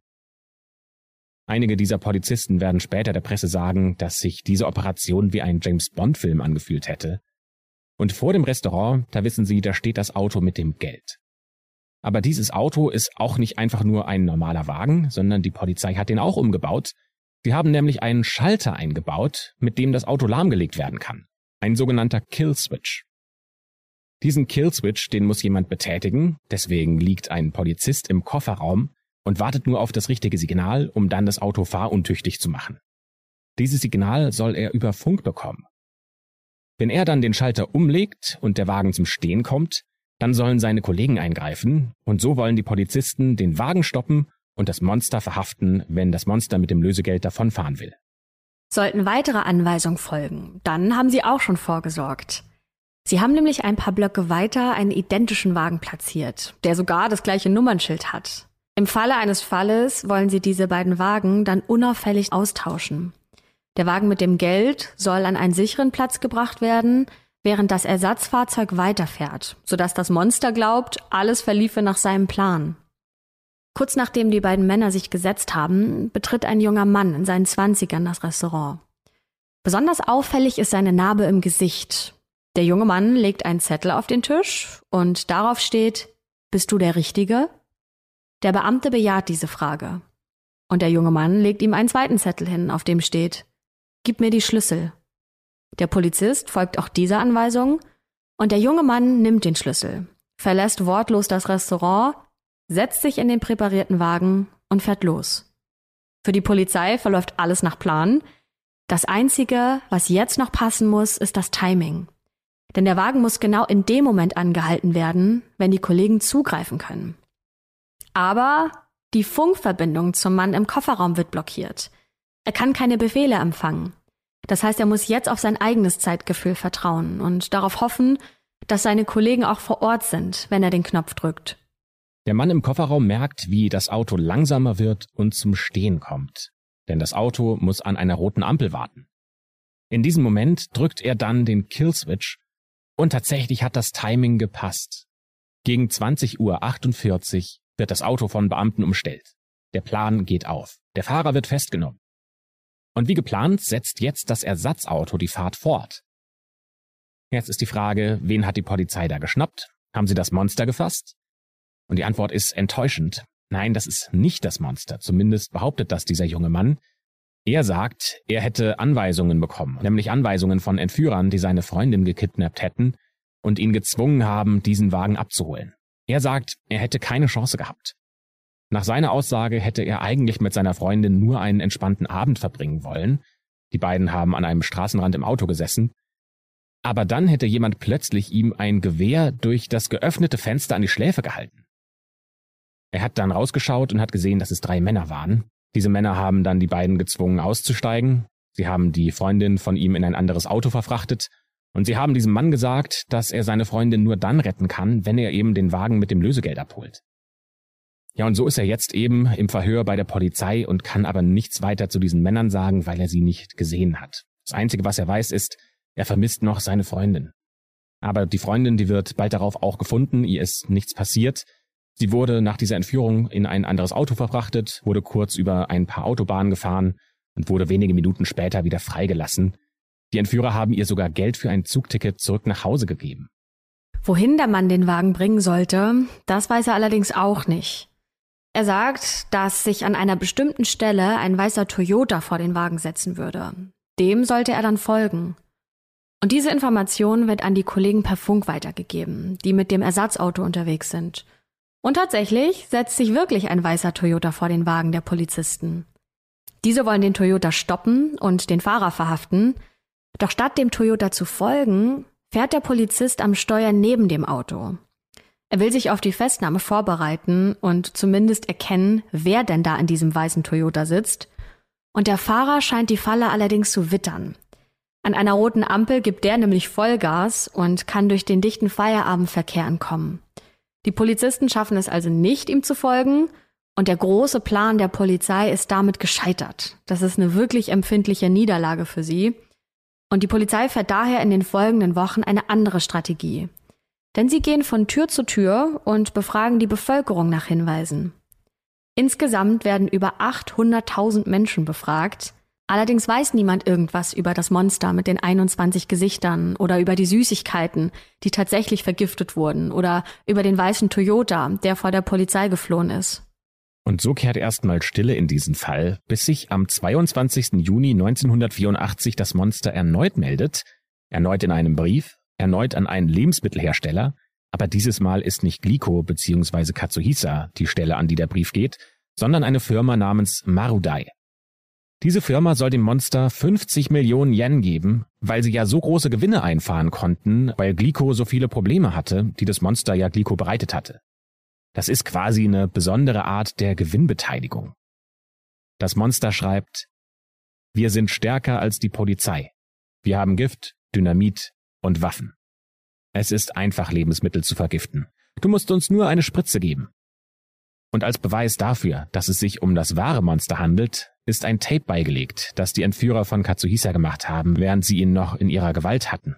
Einige dieser Polizisten werden später der Presse sagen, dass sich diese Operation wie ein James-Bond-Film angefühlt hätte. Und vor dem Restaurant, da wissen sie, da steht das Auto mit dem Geld. Aber dieses Auto ist auch nicht einfach nur ein normaler Wagen, sondern die Polizei hat den auch umgebaut. Sie haben nämlich einen Schalter eingebaut, mit dem das Auto lahmgelegt werden kann. Ein sogenannter Kill-Switch. Diesen Kill-Switch, den muss jemand betätigen, deswegen liegt ein Polizist im Kofferraum und wartet nur auf das richtige Signal, um dann das Auto fahruntüchtig zu machen. Dieses Signal soll er über Funk bekommen. Wenn er dann den Schalter umlegt und der Wagen zum Stehen kommt, dann sollen seine Kollegen eingreifen und so wollen die Polizisten den Wagen stoppen und das Monster verhaften, wenn das Monster mit dem Lösegeld davonfahren will. Sollten weitere Anweisungen folgen, dann haben sie auch schon vorgesorgt. Sie haben nämlich ein paar Blöcke weiter einen identischen Wagen platziert, der sogar das gleiche Nummernschild hat. Im Falle eines Falles wollen sie diese beiden Wagen dann unauffällig austauschen. Der Wagen mit dem Geld soll an einen sicheren Platz gebracht werden, während das Ersatzfahrzeug weiterfährt, sodass das Monster glaubt, alles verliefe nach seinem Plan. Kurz nachdem die beiden Männer sich gesetzt haben, betritt ein junger Mann in seinen Zwanzigern das Restaurant. Besonders auffällig ist seine Narbe im Gesicht. Der junge Mann legt einen Zettel auf den Tisch und darauf steht: Bist du der Richtige? Der Beamte bejaht diese Frage. Und der junge Mann legt ihm einen zweiten Zettel hin, auf dem steht: gib mir die Schlüssel. Der Polizist folgt auch dieser Anweisung und der junge Mann nimmt den Schlüssel, verlässt wortlos das Restaurant, setzt sich in den präparierten Wagen und fährt los. Für die Polizei verläuft alles nach Plan. Das Einzige, was jetzt noch passen muss, ist das Timing. Denn der Wagen muss genau in dem Moment angehalten werden, wenn die Kollegen zugreifen können. Aber die Funkverbindung zum Mann im Kofferraum wird blockiert. Er kann keine Befehle empfangen. Das heißt, er muss jetzt auf sein eigenes Zeitgefühl vertrauen und darauf hoffen, dass seine Kollegen auch vor Ort sind, wenn er den Knopf drückt. Der Mann im Kofferraum merkt, wie das Auto langsamer wird und zum Stehen kommt. Denn das Auto muss an einer roten Ampel warten. In diesem Moment drückt er dann den Killswitch und tatsächlich hat das Timing gepasst. Gegen zwanzig Uhr achtundvierzig wird das Auto von Beamten umstellt. Der Plan geht auf. Der Fahrer wird festgenommen. Und wie geplant setzt jetzt das Ersatzauto die Fahrt fort. Jetzt ist die Frage, wen hat die Polizei da geschnappt? Haben sie das Monster gefasst? Und die Antwort ist enttäuschend. Nein, das ist nicht das Monster. Zumindest behauptet das dieser junge Mann. Er sagt, er hätte Anweisungen bekommen, nämlich Anweisungen von Entführern, die seine Freundin gekidnappt hätten und ihn gezwungen haben, diesen Wagen abzuholen. Er sagt, er hätte keine Chance gehabt. Nach seiner Aussage hätte er eigentlich mit seiner Freundin nur einen entspannten Abend verbringen wollen. Die beiden haben an einem Straßenrand im Auto gesessen. Aber dann hätte jemand plötzlich ihm ein Gewehr durch das geöffnete Fenster an die Schläfe gehalten. Er hat dann rausgeschaut und hat gesehen, dass es drei Männer waren. Diese Männer haben dann die beiden gezwungen auszusteigen. Sie haben die Freundin von ihm in ein anderes Auto verfrachtet. Und sie haben diesem Mann gesagt, dass er seine Freundin nur dann retten kann, wenn er eben den Wagen mit dem Lösegeld abholt. Ja, und so ist er jetzt eben im Verhör bei der Polizei und kann aber nichts weiter zu diesen Männern sagen, weil er sie nicht gesehen hat. Das Einzige, was er weiß, ist, er vermisst noch seine Freundin. Aber die Freundin, die wird bald darauf auch gefunden, ihr ist nichts passiert. Sie wurde nach dieser Entführung in ein anderes Auto verfrachtet, wurde kurz über ein paar Autobahnen gefahren und wurde wenige Minuten später wieder freigelassen. Die Entführer haben ihr sogar Geld für ein Zugticket zurück nach Hause gegeben. Wohin der Mann den Wagen bringen sollte, das weiß er allerdings auch nicht. Er sagt, dass sich an einer bestimmten Stelle ein weißer Toyota vor den Wagen setzen würde. Dem sollte er dann folgen. Und diese Information wird an die Kollegen per Funk weitergegeben, die mit dem Ersatzauto unterwegs sind. Und tatsächlich setzt sich wirklich ein weißer Toyota vor den Wagen der Polizisten. Diese wollen den Toyota stoppen und den Fahrer verhaften. Doch statt dem Toyota zu folgen, fährt der Polizist am Steuer neben dem Auto. Er will sich auf die Festnahme vorbereiten und zumindest erkennen, wer denn da in diesem weißen Toyota sitzt. Und der Fahrer scheint die Falle allerdings zu wittern. An einer roten Ampel gibt der nämlich Vollgas und kann durch den dichten Feierabendverkehr entkommen. Die Polizisten schaffen es also nicht, ihm zu folgen, und der große Plan der Polizei ist damit gescheitert. Das ist eine wirklich empfindliche Niederlage für sie. Und die Polizei fährt daher in den folgenden Wochen eine andere Strategie. Denn sie gehen von Tür zu Tür und befragen die Bevölkerung nach Hinweisen. Insgesamt werden über achthunderttausend Menschen befragt. Allerdings weiß niemand irgendwas über das Monster mit den einundzwanzig Gesichtern oder über die Süßigkeiten, die tatsächlich vergiftet wurden, oder über den weißen Toyota, der vor der Polizei geflohen ist. Und so kehrt erstmal Stille in diesen Fall, bis sich am zweiundzwanzigsten Juni neunzehnhundertvierundachtzig das Monster erneut meldet, erneut in einem Brief, erneut an einen Lebensmittelhersteller, aber dieses Mal ist nicht Glico bzw. Katsuhisa die Stelle, an die der Brief geht, sondern eine Firma namens Marudai. Diese Firma soll dem Monster fünfzig Millionen Yen geben, weil sie ja so große Gewinne einfahren konnten, weil Glico so viele Probleme hatte, die das Monster ja Glico bereitet hatte. Das ist quasi eine besondere Art der Gewinnbeteiligung. Das Monster schreibt: Wir sind stärker als die Polizei. Wir haben Gift, Dynamit und Waffen. Es ist einfach, Lebensmittel zu vergiften. Du musst uns nur eine Spritze geben. Und als Beweis dafür, dass es sich um das wahre Monster handelt, ist ein Tape beigelegt, das die Entführer von Katsuhisa gemacht haben, während sie ihn noch in ihrer Gewalt hatten.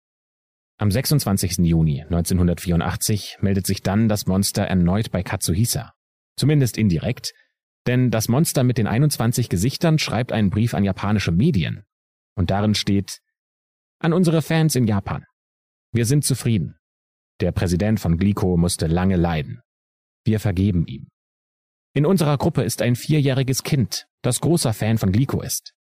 Am sechsundzwanzigsten Juni neunzehnhundertvierundachtzig meldet sich dann das Monster erneut bei Katsuhisa. Zumindest indirekt, denn das Monster mit den einundzwanzig Gesichtern schreibt einen Brief an japanische Medien. Und darin steht: An unsere Fans in Japan. Wir sind zufrieden. Der Präsident von Glico musste lange leiden. Wir vergeben ihm. In unserer Gruppe ist ein vierjähriges Kind, das großer Fan von Glico ist.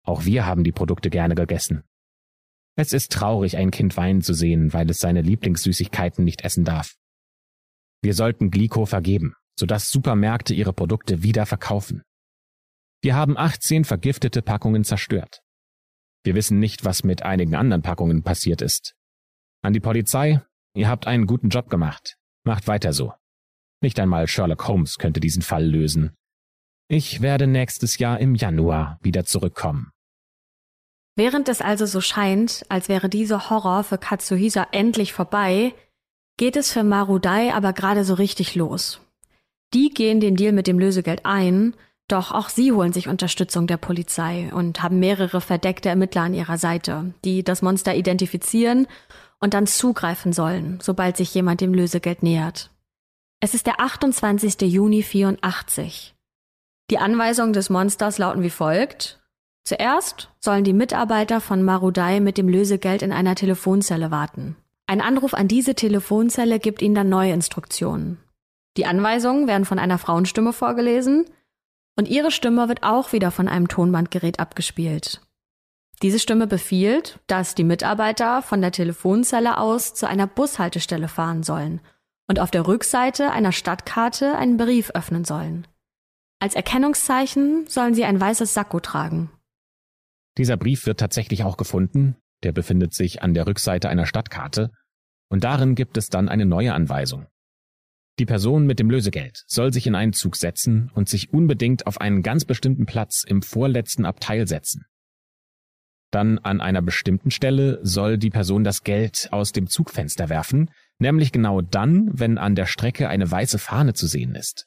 Auch wir haben die Produkte gerne gegessen. Es ist traurig, ein Kind weinen zu sehen, weil es seine Lieblingssüßigkeiten nicht essen darf. Wir sollten Glico vergeben, sodass Supermärkte ihre Produkte wieder verkaufen. Wir haben achtzehn vergiftete Packungen zerstört. Wir wissen nicht, was mit einigen anderen Packungen passiert ist. An die Polizei, ihr habt einen guten Job gemacht. Macht weiter so. Nicht einmal Sherlock Holmes könnte diesen Fall lösen. Ich werde nächstes Jahr im Januar wieder zurückkommen. Während es also so scheint, als wäre dieser Horror für Katsuhisa endlich vorbei, geht es für Marudai aber gerade so richtig los. Die gehen den Deal mit dem Lösegeld ein, doch auch sie holen sich Unterstützung der Polizei und haben mehrere verdeckte Ermittler an ihrer Seite, die das Monster identifizieren und dann zugreifen sollen, sobald sich jemand dem Lösegeld nähert. Es ist der achtundzwanzigster Juni vierundachtzig. Die Anweisungen des Monsters lauten wie folgt. Zuerst sollen die Mitarbeiter von Marudai mit dem Lösegeld in einer Telefonzelle warten. Ein Anruf an diese Telefonzelle gibt ihnen dann neue Instruktionen. Die Anweisungen werden von einer Frauenstimme vorgelesen und ihre Stimme wird auch wieder von einem Tonbandgerät abgespielt. Diese Stimme befiehlt, dass die Mitarbeiter von der Telefonzelle aus zu einer Bushaltestelle fahren sollen und auf der Rückseite einer Stadtkarte einen Brief öffnen sollen. Als Erkennungszeichen sollen sie ein weißes Sakko tragen. Dieser Brief wird tatsächlich auch gefunden, der befindet sich an der Rückseite einer Stadtkarte und darin gibt es dann eine neue Anweisung. Die Person mit dem Lösegeld soll sich in einen Zug setzen und sich unbedingt auf einen ganz bestimmten Platz im vorletzten Abteil setzen. Dann an einer bestimmten Stelle soll die Person das Geld aus dem Zugfenster werfen, nämlich genau dann, wenn an der Strecke eine weiße Fahne zu sehen ist.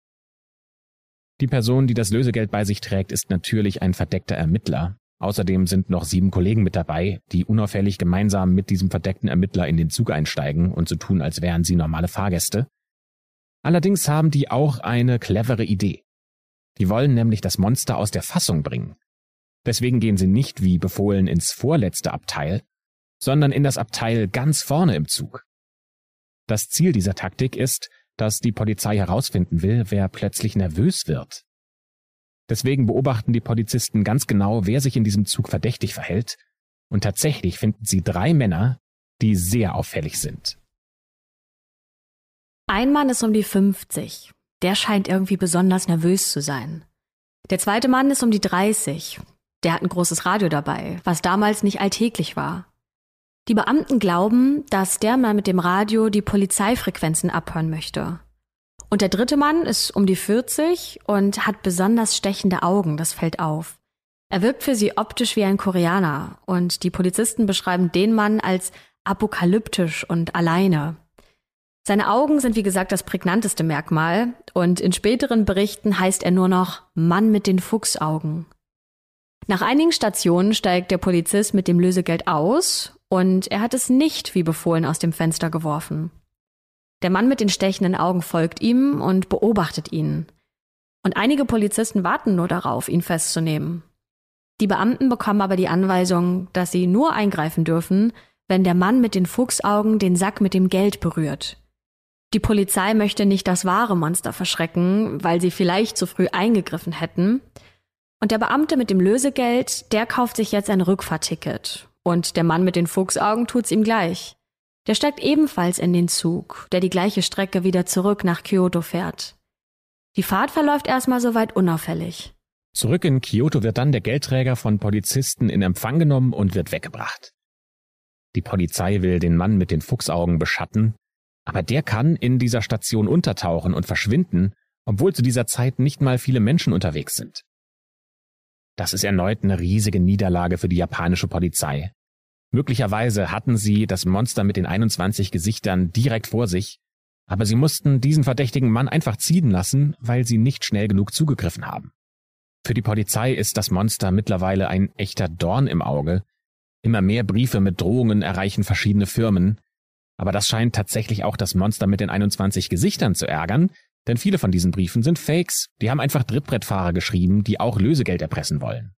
Die Person, die das Lösegeld bei sich trägt, ist natürlich ein verdeckter Ermittler. Außerdem sind noch sieben Kollegen mit dabei, die unauffällig gemeinsam mit diesem verdeckten Ermittler in den Zug einsteigen und so tun, als wären sie normale Fahrgäste. Allerdings haben die auch eine clevere Idee. Die wollen nämlich das Monster aus der Fassung bringen. Deswegen gehen sie nicht wie befohlen ins vorletzte Abteil, sondern in das Abteil ganz vorne im Zug. Das Ziel dieser Taktik ist, dass die Polizei herausfinden will, wer plötzlich nervös wird. Deswegen beobachten die Polizisten ganz genau, wer sich in diesem Zug verdächtig verhält, und tatsächlich finden sie drei Männer, die sehr auffällig sind. Ein Mann ist um die fünfzig. Der scheint irgendwie besonders nervös zu sein. Der zweite Mann ist um die dreißig. Der hat ein großes Radio dabei, was damals nicht alltäglich war. Die Beamten glauben, dass der Mann mit dem Radio die Polizeifrequenzen abhören möchte. Und der dritte Mann ist um die vierzig und hat besonders stechende Augen, das fällt auf. Er wirkt für sie optisch wie ein Koreaner und die Polizisten beschreiben den Mann als apokalyptisch und alleine. Seine Augen sind wie gesagt das prägnanteste Merkmal und in späteren Berichten heißt er nur noch Mann mit den Fuchsaugen. Nach einigen Stationen steigt der Polizist mit dem Lösegeld aus und er hat es nicht wie befohlen aus dem Fenster geworfen. Der Mann mit den stechenden Augen folgt ihm und beobachtet ihn. Und einige Polizisten warten nur darauf, ihn festzunehmen. Die Beamten bekommen aber die Anweisung, dass sie nur eingreifen dürfen, wenn der Mann mit den Fuchsaugen den Sack mit dem Geld berührt. Die Polizei möchte nicht das wahre Monster verschrecken, weil sie vielleicht zu früh eingegriffen hätten. Und der Beamte mit dem Lösegeld, der kauft sich jetzt ein Rückfahrticket. Und der Mann mit den Fuchsaugen tut's ihm gleich. Der steigt ebenfalls in den Zug, der die gleiche Strecke wieder zurück nach Kyoto fährt. Die Fahrt verläuft erstmal soweit unauffällig. Zurück in Kyoto wird dann der Geldträger von Polizisten in Empfang genommen und wird weggebracht. Die Polizei will den Mann mit den Fuchsaugen beschatten, aber der kann in dieser Station untertauchen und verschwinden, obwohl zu dieser Zeit nicht mal viele Menschen unterwegs sind. Das ist erneut eine riesige Niederlage für die japanische Polizei. Möglicherweise hatten sie das Monster mit den einundzwanzig Gesichtern direkt vor sich, aber sie mussten diesen verdächtigen Mann einfach ziehen lassen, weil sie nicht schnell genug zugegriffen haben. Für die Polizei ist das Monster mittlerweile ein echter Dorn im Auge. Immer mehr Briefe mit Drohungen erreichen verschiedene Firmen, aber das scheint tatsächlich auch das Monster mit den einundzwanzig Gesichtern zu ärgern, denn viele von diesen Briefen sind Fakes, die haben einfach Trittbrettfahrer geschrieben, die auch Lösegeld erpressen wollen.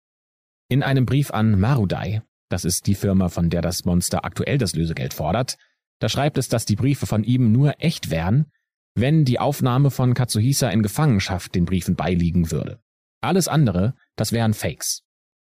In einem Brief an Marudai, das ist die Firma, von der das Monster aktuell das Lösegeld fordert, da schreibt es, dass die Briefe von ihm nur echt wären, wenn die Aufnahme von Katsuhisa in Gefangenschaft den Briefen beiliegen würde. Alles andere, das wären Fakes.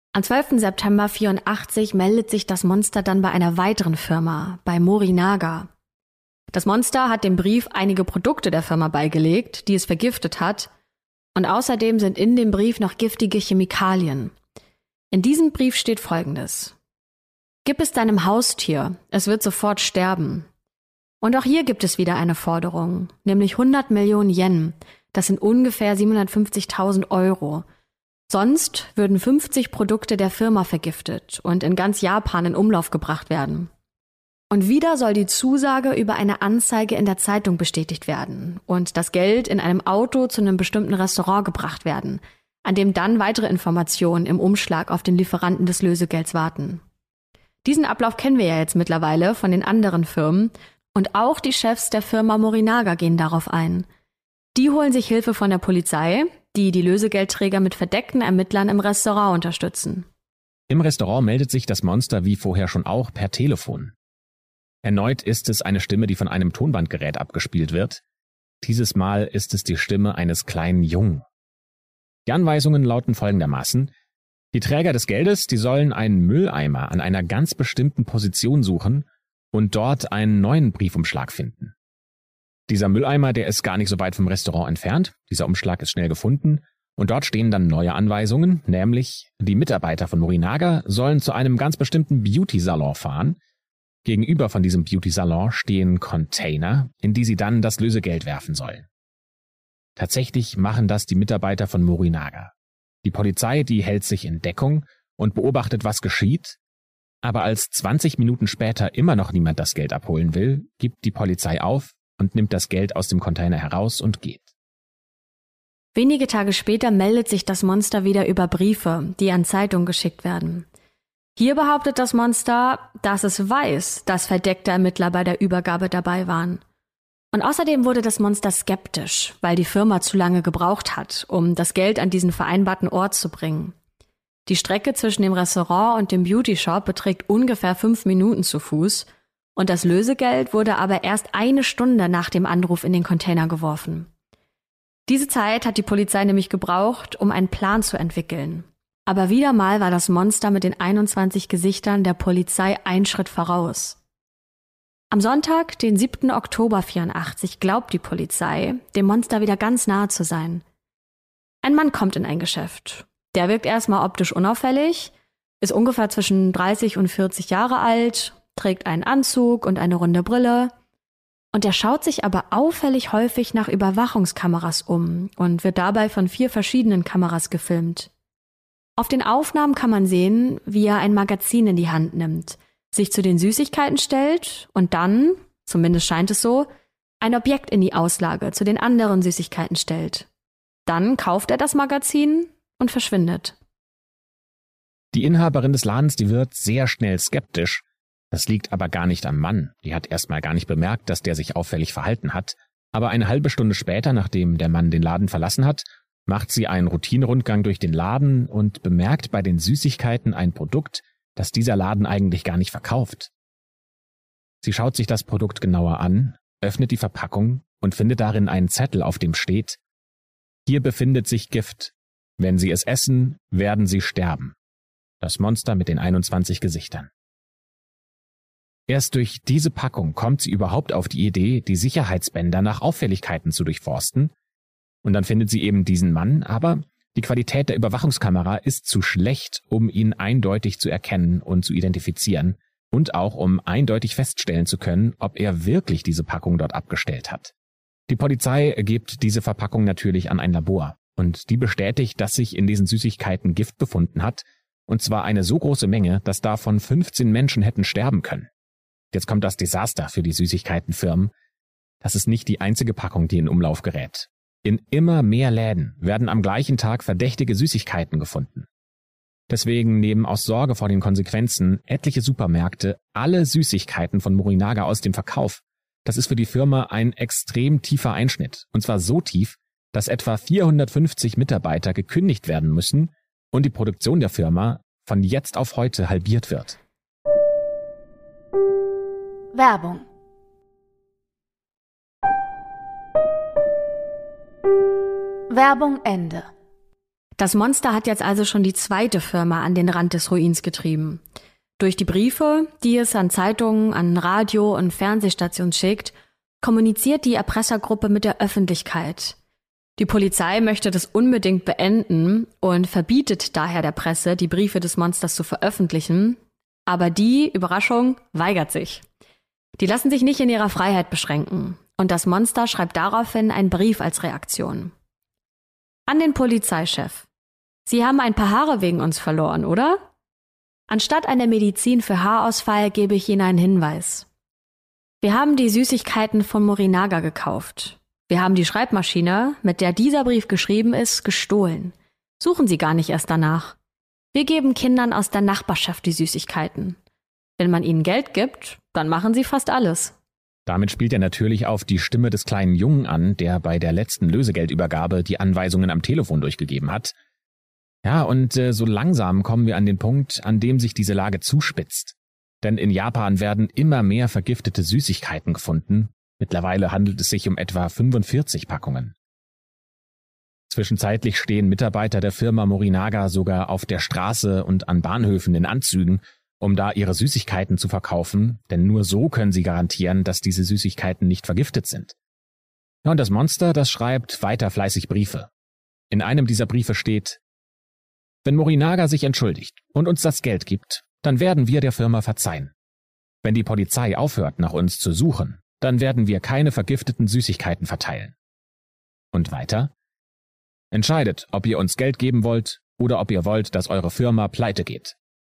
Am zwölften September vierundachtzig meldet sich das Monster dann bei einer weiteren Firma, bei Morinaga. Das Monster hat dem Brief einige Produkte der Firma beigelegt, die es vergiftet hat, und außerdem sind in dem Brief noch giftige Chemikalien. In diesem Brief steht Folgendes: Gib es deinem Haustier, es wird sofort sterben. Und auch hier gibt es wieder eine Forderung, nämlich hundert Millionen Yen, das sind ungefähr siebenhundertfünfzigtausend Euro. Sonst würden fünfzig Produkte der Firma vergiftet und in ganz Japan in Umlauf gebracht werden. Und wieder soll die Zusage über eine Anzeige in der Zeitung bestätigt werden und das Geld in einem Auto zu einem bestimmten Restaurant gebracht werden, an dem dann weitere Informationen im Umschlag auf den Lieferanten des Lösegelds warten. Diesen Ablauf kennen wir ja jetzt mittlerweile von den anderen Firmen und auch die Chefs der Firma Morinaga gehen darauf ein. Die holen sich Hilfe von der Polizei, die die Lösegeldträger mit verdeckten Ermittlern im Restaurant unterstützen. Im Restaurant meldet sich das Monster wie vorher schon auch per Telefon. Erneut ist es eine Stimme, die von einem Tonbandgerät abgespielt wird. Dieses Mal ist es die Stimme eines kleinen Jungen. Die Anweisungen lauten folgendermaßen: Die Träger des Geldes, die sollen einen Mülleimer an einer ganz bestimmten Position suchen und dort einen neuen Briefumschlag finden. Dieser Mülleimer, der ist gar nicht so weit vom Restaurant entfernt. Dieser Umschlag ist schnell gefunden und dort stehen dann neue Anweisungen, nämlich die Mitarbeiter von Morinaga sollen zu einem ganz bestimmten Beauty-Salon fahren. Gegenüber von diesem Beauty-Salon stehen Container, in die sie dann das Lösegeld werfen sollen. Tatsächlich machen das die Mitarbeiter von Morinaga. Die Polizei, die hält sich in Deckung und beobachtet, was geschieht. Aber als zwanzig Minuten später immer noch niemand das Geld abholen will, gibt die Polizei auf und nimmt das Geld aus dem Container heraus und geht. Wenige Tage später meldet sich das Monster wieder über Briefe, die an Zeitungen geschickt werden. Hier behauptet das Monster, dass es weiß, dass verdeckte Ermittler bei der Übergabe dabei waren. Und außerdem wurde das Monster skeptisch, weil die Firma zu lange gebraucht hat, um das Geld an diesen vereinbarten Ort zu bringen. Die Strecke zwischen dem Restaurant und dem Beauty-Shop beträgt ungefähr fünf Minuten zu Fuß und das Lösegeld wurde aber erst eine Stunde nach dem Anruf in den Container geworfen. Diese Zeit hat die Polizei nämlich gebraucht, um einen Plan zu entwickeln. Aber wieder mal war das Monster mit den einundzwanzig Gesichtern der Polizei einen Schritt voraus. Am Sonntag, den siebten Oktober vierundachtzig, glaubt die Polizei, dem Monster wieder ganz nahe zu sein. Ein Mann kommt in ein Geschäft. Der wirkt erstmal optisch unauffällig, ist ungefähr zwischen dreißig und vierzig Jahre alt, trägt einen Anzug und eine runde Brille. Und er schaut sich aber auffällig häufig nach Überwachungskameras um und wird dabei von vier verschiedenen Kameras gefilmt. Auf den Aufnahmen kann man sehen, wie er ein Magazin in die Hand nimmt, sich zu den Süßigkeiten stellt und dann, zumindest scheint es so, ein Objekt in die Auslage zu den anderen Süßigkeiten stellt. Dann kauft er das Magazin und verschwindet. Die Inhaberin des Ladens, die wird sehr schnell skeptisch. Das liegt aber gar nicht am Mann. Die hat erstmal gar nicht bemerkt, dass der sich auffällig verhalten hat. Aber eine halbe Stunde später, nachdem der Mann den Laden verlassen hat, macht sie einen Routinerundgang durch den Laden und bemerkt bei den Süßigkeiten ein Produkt, das dieser Laden eigentlich gar nicht verkauft. Sie schaut sich das Produkt genauer an, öffnet die Verpackung und findet darin einen Zettel, auf dem steht: Hier befindet sich Gift. Wenn Sie es essen, werden Sie sterben. Das Monster mit den einundzwanzig Gesichtern. Erst durch diese Packung kommt sie überhaupt auf die Idee, die Sicherheitsbänder nach Auffälligkeiten zu durchforsten. Und dann findet sie eben diesen Mann, aber die Qualität der Überwachungskamera ist zu schlecht, um ihn eindeutig zu erkennen und zu identifizieren und auch um eindeutig feststellen zu können, ob er wirklich diese Packung dort abgestellt hat. Die Polizei gibt diese Verpackung natürlich an ein Labor und die bestätigt, dass sich in diesen Süßigkeiten Gift befunden hat, und zwar eine so große Menge, dass davon fünfzehn Menschen hätten sterben können. Jetzt kommt das Desaster für die Süßigkeitenfirmen. Das ist nicht die einzige Packung, die in Umlauf gerät. In immer mehr Läden werden am gleichen Tag verdächtige Süßigkeiten gefunden. Deswegen nehmen aus Sorge vor den Konsequenzen etliche Supermärkte alle Süßigkeiten von Morinaga aus dem Verkauf. Das ist für die Firma ein extrem tiefer Einschnitt. Und zwar so tief, dass etwa vierhundertfünfzig Mitarbeiter gekündigt werden müssen und die Produktion der Firma von jetzt auf heute halbiert wird. Werbung. Werbung Ende. Das Monster hat jetzt also schon die zweite Firma an den Rand des Ruins getrieben. Durch die Briefe, die es an Zeitungen, an Radio- und Fernsehstationen schickt, kommuniziert die Erpressergruppe mit der Öffentlichkeit. Die Polizei möchte das unbedingt beenden und verbietet daher der Presse, die Briefe des Monsters zu veröffentlichen. Aber die, Überraschung, weigert sich. Die lassen sich nicht in ihrer Freiheit beschränken. Und das Monster schreibt daraufhin einen Brief als Reaktion. An den Polizeichef. Sie haben ein paar Haare wegen uns verloren, oder? Anstatt einer Medizin für Haarausfall gebe ich Ihnen einen Hinweis. Wir haben die Süßigkeiten von Morinaga gekauft. Wir haben die Schreibmaschine, mit der dieser Brief geschrieben ist, gestohlen. Suchen Sie gar nicht erst danach. Wir geben Kindern aus der Nachbarschaft die Süßigkeiten. Wenn man ihnen Geld gibt, dann machen sie fast alles. Damit spielt er natürlich auf die Stimme des kleinen Jungen an, der bei der letzten Lösegeldübergabe die Anweisungen am Telefon durchgegeben hat. Ja, und äh, so langsam kommen wir an den Punkt, an dem sich diese Lage zuspitzt. Denn in Japan werden immer mehr vergiftete Süßigkeiten gefunden. Mittlerweile handelt es sich um etwa fünfundvierzig Packungen. Zwischenzeitlich stehen Mitarbeiter der Firma Morinaga sogar auf der Straße und an Bahnhöfen in Anzügen, um da ihre Süßigkeiten zu verkaufen, denn nur so können sie garantieren, dass diese Süßigkeiten nicht vergiftet sind. Ja, und das Monster, das schreibt weiter fleißig Briefe. In einem dieser Briefe steht: Wenn Morinaga sich entschuldigt und uns das Geld gibt, dann werden wir der Firma verzeihen. Wenn die Polizei aufhört, nach uns zu suchen, dann werden wir keine vergifteten Süßigkeiten verteilen. Und weiter: Entscheidet, ob ihr uns Geld geben wollt oder ob ihr wollt, dass eure Firma pleite geht.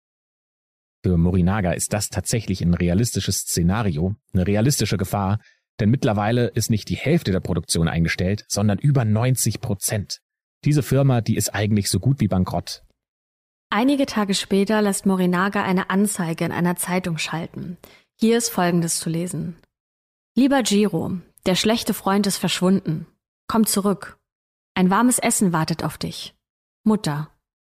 Für Morinaga ist das tatsächlich ein realistisches Szenario, eine realistische Gefahr, denn mittlerweile ist nicht die Hälfte der Produktion eingestellt, sondern über neunzig Prozent. Diese Firma, die ist eigentlich so gut wie bankrott. Einige Tage später lässt Morinaga eine Anzeige in einer Zeitung schalten. Hier ist Folgendes zu lesen. Lieber Jiro, der schlechte Freund ist verschwunden. Komm zurück. Ein warmes Essen wartet auf dich. Mutter.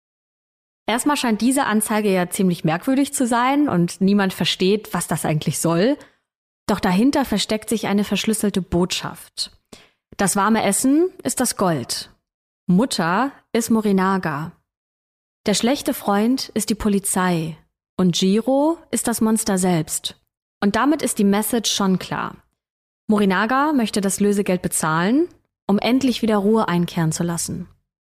Erstmal scheint diese Anzeige ja ziemlich merkwürdig zu sein und niemand versteht, was das eigentlich soll. Doch dahinter versteckt sich eine verschlüsselte Botschaft. Das warme Essen ist das Gold. Mutter ist Morinaga. Der schlechte Freund ist die Polizei. Und Jiro ist das Monster selbst. Und damit ist die Message schon klar. Morinaga möchte das Lösegeld bezahlen, um endlich wieder Ruhe einkehren zu lassen.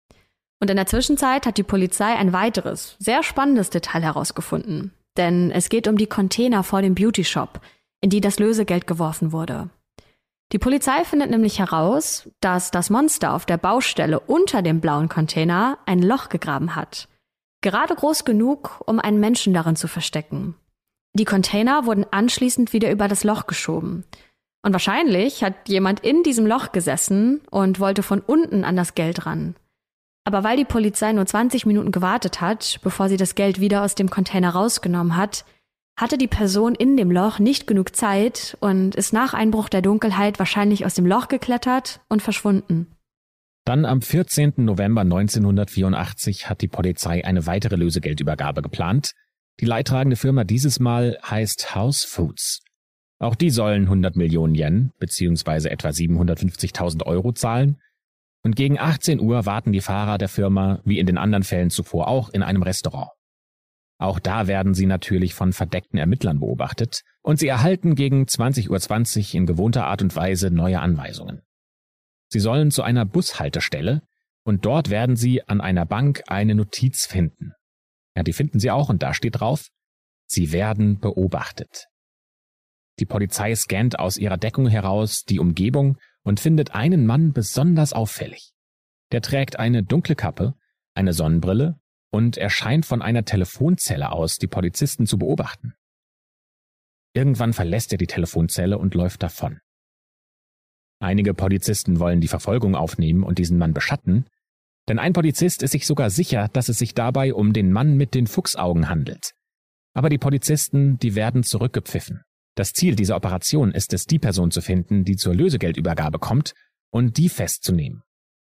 Und in der Zwischenzeit hat die Polizei ein weiteres, sehr spannendes Detail herausgefunden. Denn es geht um die Container vor dem Beauty-Shop, in die das Lösegeld geworfen wurde. Die Polizei findet nämlich heraus, dass das Monster auf der Baustelle unter dem blauen Container ein Loch gegraben hat. Gerade groß genug, um einen Menschen darin zu verstecken. Die Container wurden anschließend wieder über das Loch geschoben. Und wahrscheinlich hat jemand in diesem Loch gesessen und wollte von unten an das Geld ran. Aber weil die Polizei nur zwanzig Minuten gewartet hat, bevor sie das Geld wieder aus dem Container rausgenommen hat, hatte die Person in dem Loch nicht genug Zeit und ist nach Einbruch der Dunkelheit wahrscheinlich aus dem Loch geklettert und verschwunden. Dann am vierzehnten November neunzehnhundertvierundachtzig hat die Polizei eine weitere Lösegeldübergabe geplant. Die leidtragende Firma dieses Mal heißt House Foods. Auch die sollen hundert Millionen Yen bzw. etwa siebenhundertfünfzigtausend Euro zahlen. Und gegen achtzehn Uhr warten die Fahrer der Firma, wie in den anderen Fällen zuvor auch, in einem Restaurant. Auch da werden sie natürlich von verdeckten Ermittlern beobachtet und sie erhalten gegen zwanzig Uhr zwanzig in gewohnter Art und Weise neue Anweisungen. Sie sollen zu einer Bushaltestelle und dort werden sie an einer Bank eine Notiz finden. Ja, die finden sie auch und da steht drauf: Sie werden beobachtet. Die Polizei scannt aus ihrer Deckung heraus die Umgebung und findet einen Mann besonders auffällig. Der trägt eine dunkle Kappe, eine Sonnenbrille und er scheint von einer Telefonzelle aus die Polizisten zu beobachten. Irgendwann verlässt er die Telefonzelle und läuft davon. Einige Polizisten wollen die Verfolgung aufnehmen und diesen Mann beschatten, denn ein Polizist ist sich sogar sicher, dass es sich dabei um den Mann mit den Fuchsaugen handelt. Aber die Polizisten, die werden zurückgepfiffen. Das Ziel dieser Operation ist es, die Person zu finden, die zur Lösegeldübergabe kommt, und die festzunehmen.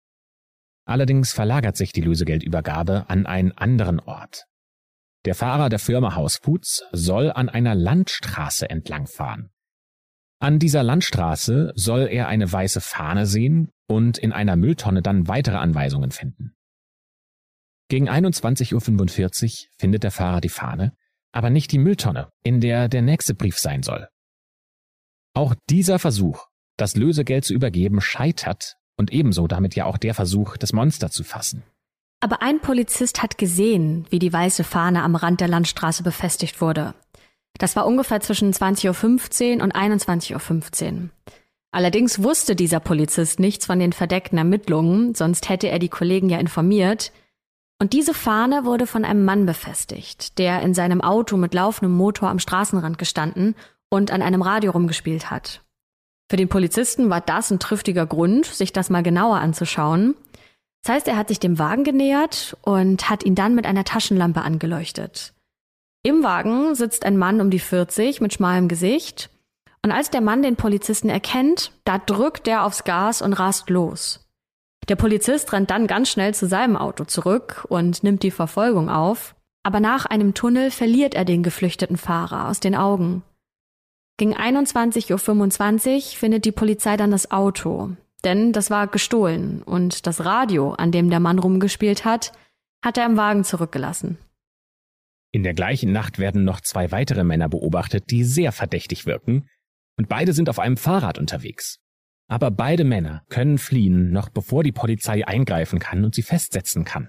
Allerdings verlagert sich die Lösegeldübergabe an einen anderen Ort. Der Fahrer der Firma House Foods soll an einer Landstraße entlangfahren. An dieser Landstraße soll er eine weiße Fahne sehen und in einer Mülltonne dann weitere Anweisungen finden. Gegen einundzwanzig Uhr fünfundvierzig findet der Fahrer die Fahne, aber nicht die Mülltonne, in der der nächste Brief sein soll. Auch dieser Versuch, das Lösegeld zu übergeben, scheitert und ebenso damit ja auch der Versuch, das Monster zu fassen. Aber ein Polizist hat gesehen, wie die weiße Fahne am Rand der Landstraße befestigt wurde. Das war ungefähr zwischen zwanzig Uhr fünfzehn und einundzwanzig Uhr fünfzehn. Allerdings wusste dieser Polizist nichts von den verdeckten Ermittlungen, sonst hätte er die Kollegen ja informiert. Und diese Fahne wurde von einem Mann befestigt, der in seinem Auto mit laufendem Motor am Straßenrand gestanden und an einem Radio rumgespielt hat. Für den Polizisten war das ein triftiger Grund, sich das mal genauer anzuschauen. Das heißt, er hat sich dem Wagen genähert und hat ihn dann mit einer Taschenlampe angeleuchtet. Im Wagen sitzt ein Mann um die vierzig mit schmalem Gesicht. Und als der Mann den Polizisten erkennt, da drückt er aufs Gas und rast los. Der Polizist rennt dann ganz schnell zu seinem Auto zurück und nimmt die Verfolgung auf. Aber nach einem Tunnel verliert er den geflüchteten Fahrer aus den Augen. Gegen einundzwanzig Uhr fünfundzwanzig findet die Polizei dann das Auto, denn das war gestohlen und das Radio, an dem der Mann rumgespielt hat, hat er im Wagen zurückgelassen. In der gleichen Nacht werden noch zwei weitere Männer beobachtet, die sehr verdächtig wirken, und beide sind auf einem Fahrrad unterwegs. Aber beide Männer können fliehen, noch bevor die Polizei eingreifen kann und sie festsetzen kann.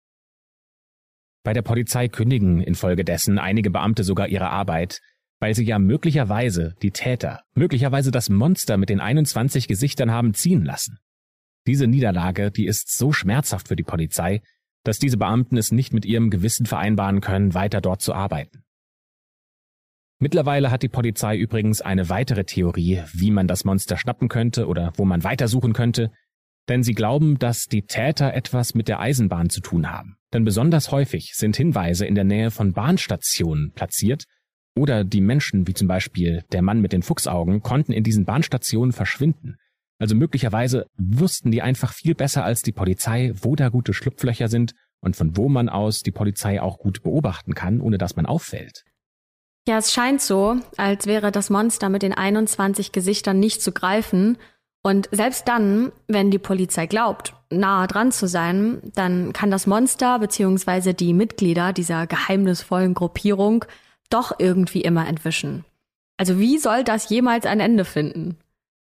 Bei der Polizei kündigen infolgedessen einige Beamte sogar ihre Arbeit, weil sie ja möglicherweise die Täter, möglicherweise das Monster mit den einundzwanzig Gesichtern haben ziehen lassen. Diese Niederlage, die ist so schmerzhaft für die Polizei, dass diese Beamten es nicht mit ihrem Gewissen vereinbaren können, weiter dort zu arbeiten. Mittlerweile hat die Polizei übrigens eine weitere Theorie, wie man das Monster schnappen könnte oder wo man weitersuchen könnte, denn sie glauben, dass die Täter etwas mit der Eisenbahn zu tun haben. Denn besonders häufig sind Hinweise in der Nähe von Bahnstationen platziert, oder die Menschen, wie zum Beispiel der Mann mit den Fuchsaugen, konnten in diesen Bahnstationen verschwinden. Also möglicherweise wussten die einfach viel besser als die Polizei, wo da gute Schlupflöcher sind und von wo man aus die Polizei auch gut beobachten kann, ohne dass man auffällt. Ja, es scheint so, als wäre das Monster mit den einundzwanzig Gesichtern nicht zu greifen. Und selbst dann, wenn die Polizei glaubt, nahe dran zu sein, dann kann das Monster bzw. die Mitglieder dieser geheimnisvollen Gruppierung doch irgendwie immer entwischen. Also wie soll das jemals ein Ende finden?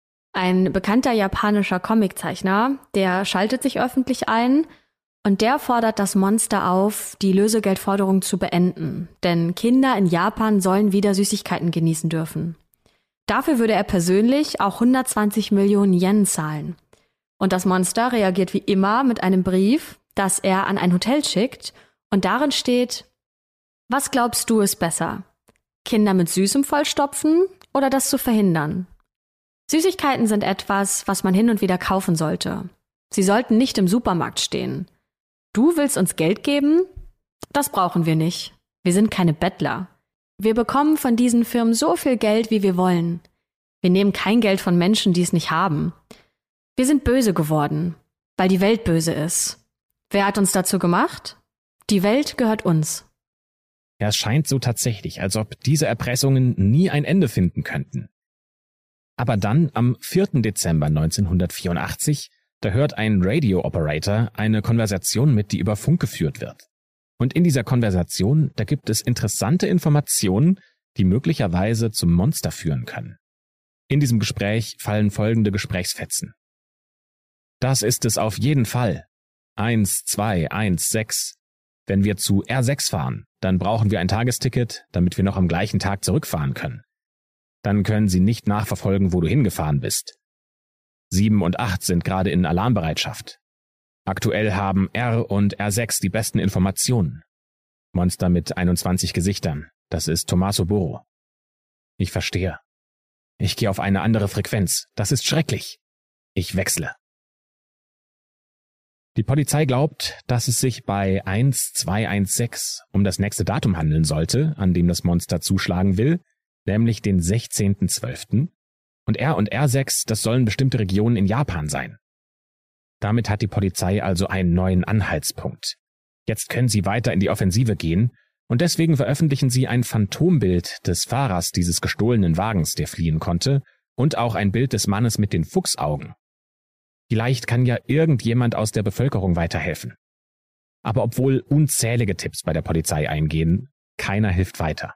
Ein bekannter japanischer Comiczeichner, der schaltet sich öffentlich ein und der fordert das Monster auf, die Lösegeldforderung zu beenden. Denn Kinder in Japan sollen wieder Süßigkeiten genießen dürfen. Dafür würde er persönlich auch hundertzwanzig Millionen Yen zahlen. Und das Monster reagiert wie immer mit einem Brief, das er an ein Hotel schickt und darin steht: Was glaubst du ist besser? Kinder mit Süßem vollstopfen oder das zu verhindern? Süßigkeiten sind etwas, was man hin und wieder kaufen sollte. Sie sollten nicht im Supermarkt stehen. Du willst uns Geld geben? Das brauchen wir nicht. Wir sind keine Bettler. Wir bekommen von diesen Firmen so viel Geld, wie wir wollen. Wir nehmen kein Geld von Menschen, die es nicht haben. Wir sind böse geworden, weil die Welt böse ist. Wer hat uns dazu gemacht? Die Welt gehört uns. Ja, es scheint so tatsächlich, als ob diese Erpressungen nie ein Ende finden könnten. Aber dann, am vierten Dezember neunzehnhundertvierundachtzig, da hört ein Radio-Operator eine Konversation mit, die über Funk geführt wird. Und in dieser Konversation, da gibt es interessante Informationen, die möglicherweise zum Monster führen können. In diesem Gespräch fallen folgende Gesprächsfetzen. Das ist es auf jeden Fall. eins zwei eins sechs. Wenn wir zu R sechs fahren, dann brauchen wir ein Tagesticket, damit wir noch am gleichen Tag zurückfahren können. Dann können sie nicht nachverfolgen, wo du hingefahren bist. sieben und acht sind gerade in Alarmbereitschaft. Aktuell haben R und R sechs die besten Informationen. Monster mit einundzwanzig Gesichtern, das ist Tommaso Burro. Ich verstehe. Ich gehe auf eine andere Frequenz, das ist schrecklich. Ich wechsle. Die Polizei glaubt, dass es sich bei eins zwei eins sechs um das nächste Datum handeln sollte, an dem das Monster zuschlagen will, nämlich den sechzehnten zwölften Und R und R sechs, das sollen bestimmte Regionen in Japan sein. Damit hat die Polizei also einen neuen Anhaltspunkt. Jetzt können sie weiter in die Offensive gehen und deswegen veröffentlichen sie ein Phantombild des Fahrers dieses gestohlenen Wagens, der fliehen konnte, und auch ein Bild des Mannes mit den Fuchsaugen. Vielleicht kann ja irgendjemand aus der Bevölkerung weiterhelfen. Aber obwohl unzählige Tipps bei der Polizei eingehen, keiner hilft weiter.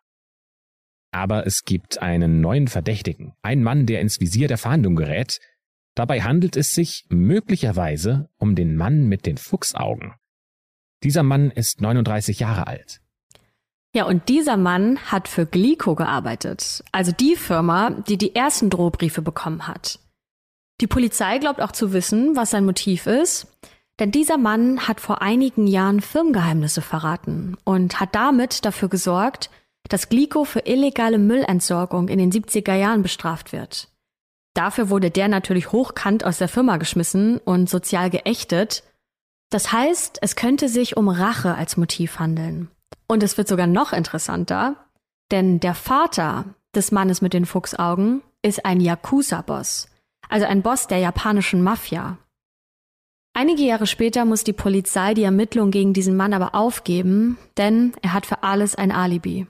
Aber es gibt einen neuen Verdächtigen, einen Mann, der ins Visier der Fahndung gerät. Dabei handelt es sich möglicherweise um den Mann mit den Fuchsaugen. Dieser Mann ist neununddreißig Jahre alt. Ja, und dieser Mann hat für Glico gearbeitet, also die Firma, die die ersten Drohbriefe bekommen hat. Die Polizei glaubt auch zu wissen, was sein Motiv ist, denn dieser Mann hat vor einigen Jahren Firmengeheimnisse verraten und hat damit dafür gesorgt, dass Glico für illegale Müllentsorgung in den siebziger Jahren bestraft wird. Dafür wurde der natürlich hochkant aus der Firma geschmissen und sozial geächtet. Das heißt, es könnte sich um Rache als Motiv handeln. Und es wird sogar noch interessanter, denn der Vater des Mannes mit den Fuchsaugen ist ein Yakuza-Boss, also ein Boss der japanischen Mafia. Einige Jahre später muss die Polizei die Ermittlungen gegen diesen Mann aber aufgeben, denn er hat für alles ein Alibi.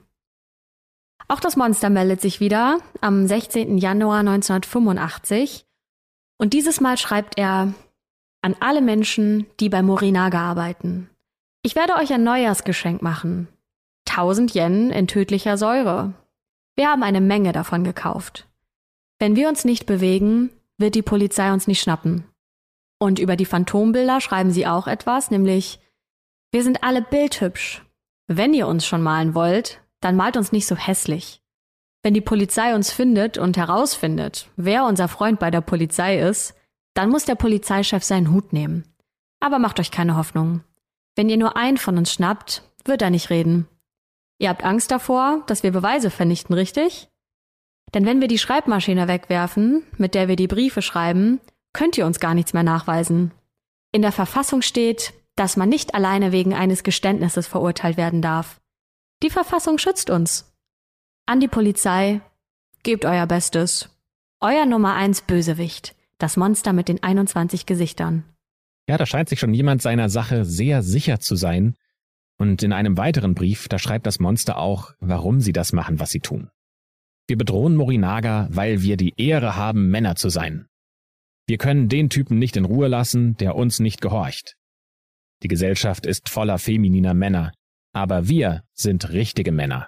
Auch das Monster meldet sich wieder am sechzehnten Januar neunzehnhundertfünfundachtzig und dieses Mal schreibt er: An alle Menschen, die bei Morinaga arbeiten. Ich werde euch ein Neujahrsgeschenk machen. tausend Yen in tödlicher Säure. Wir haben eine Menge davon gekauft. Wenn wir uns nicht bewegen, wird die Polizei uns nicht schnappen. Und über die Phantombilder schreiben sie auch etwas, nämlich: Wir sind alle bildhübsch. Wenn ihr uns schon malen wollt, dann malt uns nicht so hässlich. Wenn die Polizei uns findet und herausfindet, wer unser Freund bei der Polizei ist, dann muss der Polizeichef seinen Hut nehmen. Aber macht euch keine Hoffnung. Wenn ihr nur einen von uns schnappt, wird er nicht reden. Ihr habt Angst davor, dass wir Beweise vernichten, richtig? Denn wenn wir die Schreibmaschine wegwerfen, mit der wir die Briefe schreiben, könnt ihr uns gar nichts mehr nachweisen. In der Verfassung steht, dass man nicht alleine wegen eines Geständnisses verurteilt werden darf. Die Verfassung schützt uns. An die Polizei, gebt euer Bestes. Euer Nummer eins Bösewicht, das Monster mit den einundzwanzig Gesichtern. Ja, da scheint sich schon jemand seiner Sache sehr sicher zu sein. Und in einem weiteren Brief, da schreibt das Monster auch, warum sie das machen, was sie tun. Wir bedrohen Morinaga, weil wir die Ehre haben, Männer zu sein. Wir können den Typen nicht in Ruhe lassen, der uns nicht gehorcht. Die Gesellschaft ist voller femininer Männer, aber wir sind richtige Männer.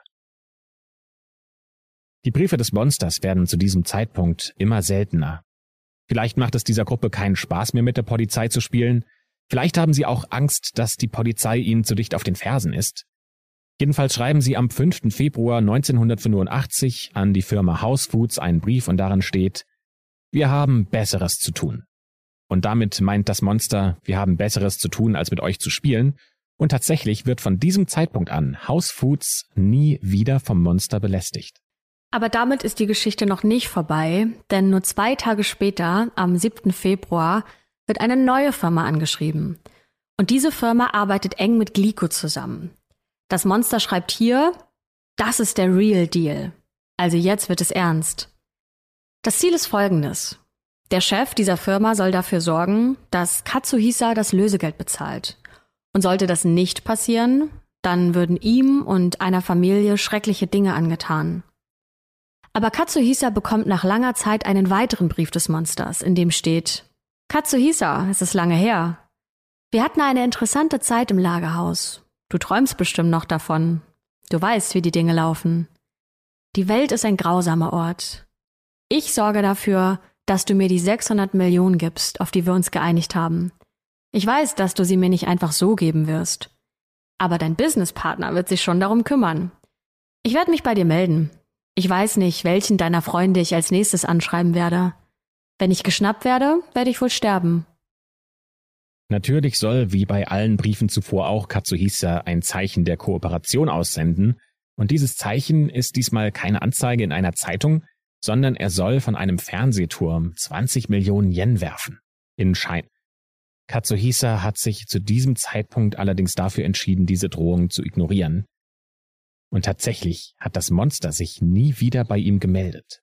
Die Briefe des Monsters werden zu diesem Zeitpunkt immer seltener. Vielleicht macht es dieser Gruppe keinen Spaß mehr, mit der Polizei zu spielen. Vielleicht haben sie auch Angst, dass die Polizei ihnen zu dicht auf den Fersen ist. Jedenfalls schreiben sie am fünften Februar neunzehnhundertfünfundachtzig an die Firma House Foods einen Brief und darin steht: Wir haben Besseres zu tun. Und damit meint das Monster, wir haben Besseres zu tun, als mit euch zu spielen. Und tatsächlich wird von diesem Zeitpunkt an House Foods nie wieder vom Monster belästigt. Aber damit ist die Geschichte noch nicht vorbei, denn nur zwei Tage später, am siebten Februar, wird eine neue Firma angeschrieben. Und diese Firma arbeitet eng mit Glico zusammen. Das Monster schreibt hier: Das ist der Real Deal. Also jetzt wird es ernst. Das Ziel ist folgendes. Der Chef dieser Firma soll dafür sorgen, dass Katsuhisa das Lösegeld bezahlt. Und sollte das nicht passieren, dann würden ihm und einer Familie schreckliche Dinge angetan. Aber Katsuhisa bekommt nach langer Zeit einen weiteren Brief des Monsters, in dem steht: Katsuhisa, es ist lange her. Wir hatten eine interessante Zeit im Lagerhaus. Du träumst bestimmt noch davon. Du weißt, wie die Dinge laufen. Die Welt ist ein grausamer Ort. Ich sorge dafür, dass du mir die sechshundert Millionen gibst, auf die wir uns geeinigt haben. Ich weiß, dass du sie mir nicht einfach so geben wirst. Aber dein Businesspartner wird sich schon darum kümmern. Ich werde mich bei dir melden. Ich weiß nicht, welchen deiner Freunde ich als nächstes anschreiben werde. Wenn ich geschnappt werde, werde ich wohl sterben. Natürlich soll, wie bei allen Briefen zuvor auch, Katsuhisa ein Zeichen der Kooperation aussenden. Und dieses Zeichen ist diesmal keine Anzeige in einer Zeitung, sondern er soll von einem Fernsehturm zwanzig Millionen Yen werfen. In Schein. Katsuhisa hat sich zu diesem Zeitpunkt allerdings dafür entschieden, diese Drohung zu ignorieren. Und tatsächlich hat das Monster sich nie wieder bei ihm gemeldet.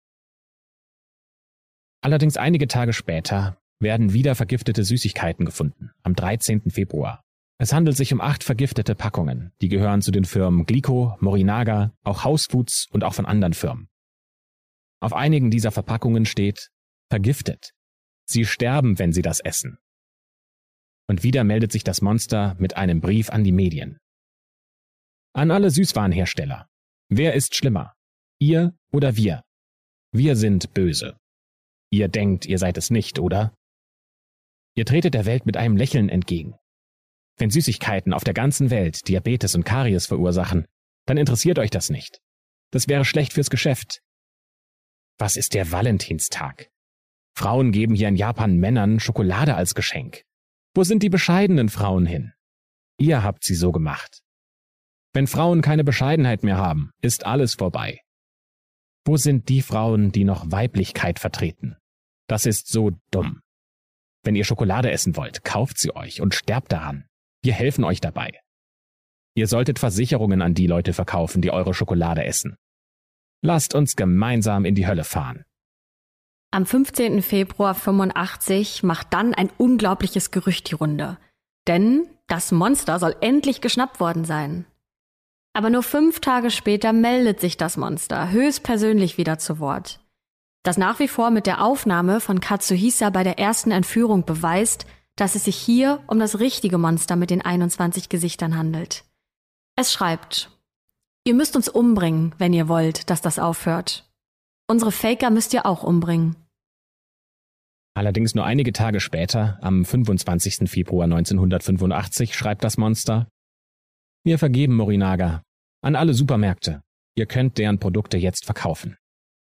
Allerdings einige Tage später werden wieder vergiftete Süßigkeiten gefunden, am dreizehnten Februar. Es handelt sich um acht vergiftete Packungen, die gehören zu den Firmen Glico, Morinaga, auch House Foods und auch von anderen Firmen. Auf einigen dieser Verpackungen steht: vergiftet. Sie sterben, wenn sie das essen. Und wieder meldet sich das Monster mit einem Brief an die Medien. An alle Süßwarenhersteller. Wer ist schlimmer? Ihr oder wir? Wir sind böse. Ihr denkt, ihr seid es nicht, oder? Ihr tretet der Welt mit einem Lächeln entgegen. Wenn Süßigkeiten auf der ganzen Welt Diabetes und Karies verursachen, dann interessiert euch das nicht. Das wäre schlecht fürs Geschäft. Was ist der Valentinstag? Frauen geben hier in Japan Männern Schokolade als Geschenk. Wo sind die bescheidenen Frauen hin? Ihr habt sie so gemacht. Wenn Frauen keine Bescheidenheit mehr haben, ist alles vorbei. Wo sind die Frauen, die noch Weiblichkeit vertreten? Das ist so dumm. Wenn ihr Schokolade essen wollt, kauft sie euch und sterbt daran. Wir helfen euch dabei. Ihr solltet Versicherungen an die Leute verkaufen, die eure Schokolade essen. Lasst uns gemeinsam in die Hölle fahren. Am fünfzehnten Februar fünfundachtzig macht dann ein unglaubliches Gerücht die Runde. Denn das Monster soll endlich geschnappt worden sein. Aber nur fünf Tage später meldet sich das Monster höchstpersönlich wieder zu Wort. Das nach wie vor mit der Aufnahme von Katsuhisa bei der ersten Entführung beweist, dass es sich hier um das richtige Monster mit den einundzwanzig Gesichtern handelt. Es schreibt: Ihr müsst uns umbringen, wenn ihr wollt, dass das aufhört. Unsere Faker müsst ihr auch umbringen. Allerdings nur einige Tage später, am fünfundzwanzigsten Februar neunzehnhundertfünfundachtzig, schreibt das Monster: Wir vergeben Morinaga an alle Supermärkte. Ihr könnt deren Produkte jetzt verkaufen.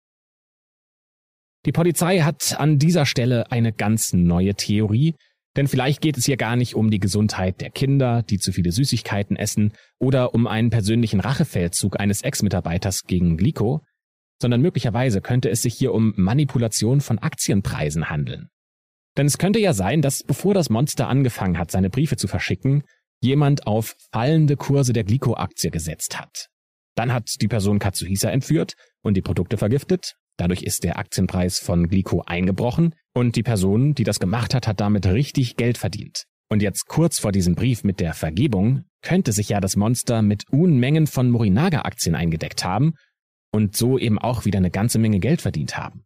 Die Polizei hat an dieser Stelle eine ganz neue Theorie, denn vielleicht geht es hier gar nicht um die Gesundheit der Kinder, die zu viele Süßigkeiten essen, oder um einen persönlichen Rachefeldzug eines Ex-Mitarbeiters gegen Glico, sondern möglicherweise könnte es sich hier um Manipulation von Aktienpreisen handeln. Denn es könnte ja sein, dass bevor das Monster angefangen hat, seine Briefe zu verschicken, jemand auf fallende Kurse der Glico-Aktie gesetzt hat. Dann hat die Person Katsuhisa entführt und die Produkte vergiftet. Dadurch ist der Aktienpreis von Glico eingebrochen und die Person, die das gemacht hat, hat damit richtig Geld verdient. Und jetzt kurz vor diesem Brief mit der Vergebung könnte sich ja das Monster mit Unmengen von Morinaga-Aktien eingedeckt haben und so eben auch wieder eine ganze Menge Geld verdient haben.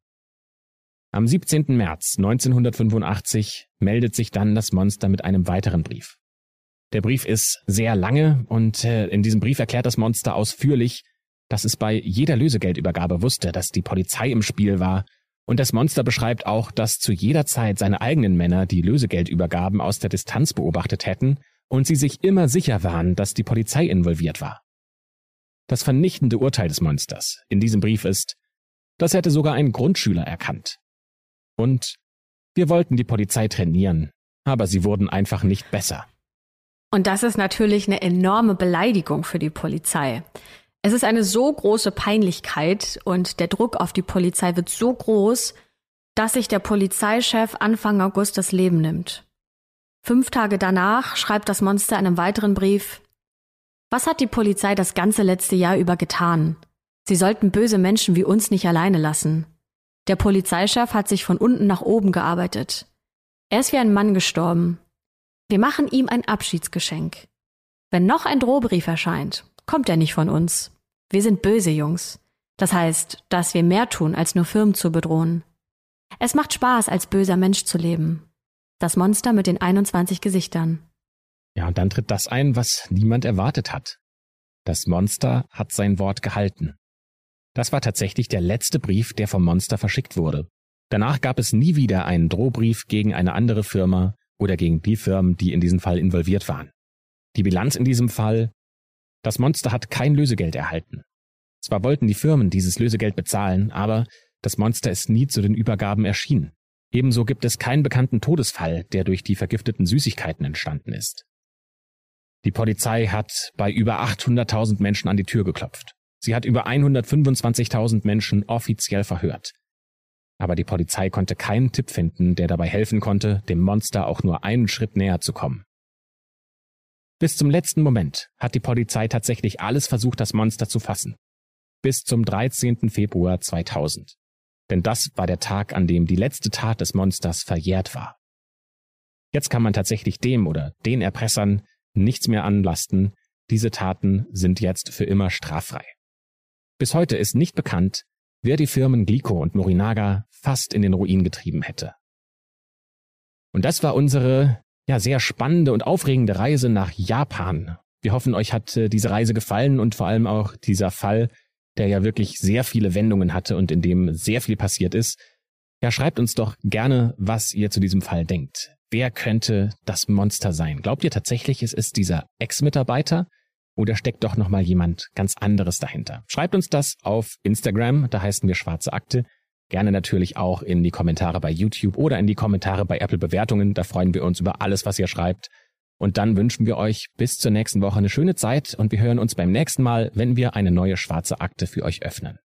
Am siebzehnten März neunzehnhundertfünfundachtzig meldet sich dann das Monster mit einem weiteren Brief. Der Brief ist sehr lange und äh, in diesem Brief erklärt das Monster ausführlich, dass es bei jeder Lösegeldübergabe wusste, dass die Polizei im Spiel war, und das Monster beschreibt auch, dass zu jeder Zeit seine eigenen Männer die Lösegeldübergaben aus der Distanz beobachtet hätten und sie sich immer sicher waren, dass die Polizei involviert war. Das vernichtende Urteil des Monsters in diesem Brief ist: Das hätte sogar ein Grundschüler erkannt. Und wir wollten die Polizei trainieren, aber sie wurden einfach nicht besser. Und das ist natürlich eine enorme Beleidigung für die Polizei. Es ist eine so große Peinlichkeit und der Druck auf die Polizei wird so groß, dass sich der Polizeichef Anfang August das Leben nimmt. Fünf Tage danach schreibt das Monster in einem weiteren Brief: Was hat die Polizei das ganze letzte Jahr über getan? Sie sollten böse Menschen wie uns nicht alleine lassen. Der Polizeichef hat sich von unten nach oben gearbeitet. Er ist wie ein Mann gestorben. Wir machen ihm ein Abschiedsgeschenk. Wenn noch ein Drohbrief erscheint, kommt er nicht von uns. Wir sind böse Jungs. Das heißt, dass wir mehr tun, als nur Firmen zu bedrohen. Es macht Spaß, als böser Mensch zu leben. Das Monster mit den einundzwanzig Gesichtern. Ja, und dann tritt das ein, was niemand erwartet hat. Das Monster hat sein Wort gehalten. Das war tatsächlich der letzte Brief, der vom Monster verschickt wurde. Danach gab es nie wieder einen Drohbrief gegen eine andere Firma oder gegen die Firmen, die in diesem Fall involviert waren. Die Bilanz in diesem Fall: Das Monster hat kein Lösegeld erhalten. Zwar wollten die Firmen dieses Lösegeld bezahlen, aber das Monster ist nie zu den Übergaben erschienen. Ebenso gibt es keinen bekannten Todesfall, der durch die vergifteten Süßigkeiten entstanden ist. Die Polizei hat bei über achthunderttausend Menschen an die Tür geklopft. Sie hat über hundertfünfundzwanzigtausend Menschen offiziell verhört. Aber die Polizei konnte keinen Tipp finden, der dabei helfen konnte, dem Monster auch nur einen Schritt näher zu kommen. Bis zum letzten Moment hat die Polizei tatsächlich alles versucht, das Monster zu fassen. Bis zum dreizehnten Februar zweitausend. Denn das war der Tag, an dem die letzte Tat des Monsters verjährt war. Jetzt kann man tatsächlich dem oder den Erpressern nichts mehr anlasten. Diese Taten sind jetzt für immer straffrei. Bis heute ist nicht bekannt, wer die Firmen Glico und Morinaga fast in den Ruin getrieben hätte. Und das war unsere ja, sehr spannende und aufregende Reise nach Japan. Wir hoffen, euch hat äh, diese Reise gefallen und vor allem auch dieser Fall, der ja wirklich sehr viele Wendungen hatte und in dem sehr viel passiert ist. Ja, schreibt uns doch gerne, was ihr zu diesem Fall denkt. Wer könnte das Monster sein? Glaubt ihr tatsächlich, es ist dieser Ex-Mitarbeiter oder steckt doch nochmal jemand ganz anderes dahinter? Schreibt uns das auf Instagram, da heißen wir Schwarze Akte. Gerne natürlich auch in die Kommentare bei YouTube oder in die Kommentare bei Apple Bewertungen. Da freuen wir uns über alles, was ihr schreibt. Und dann wünschen wir euch bis zur nächsten Woche eine schöne Zeit und wir hören uns beim nächsten Mal, wenn wir eine neue Schwarze Akte für euch öffnen.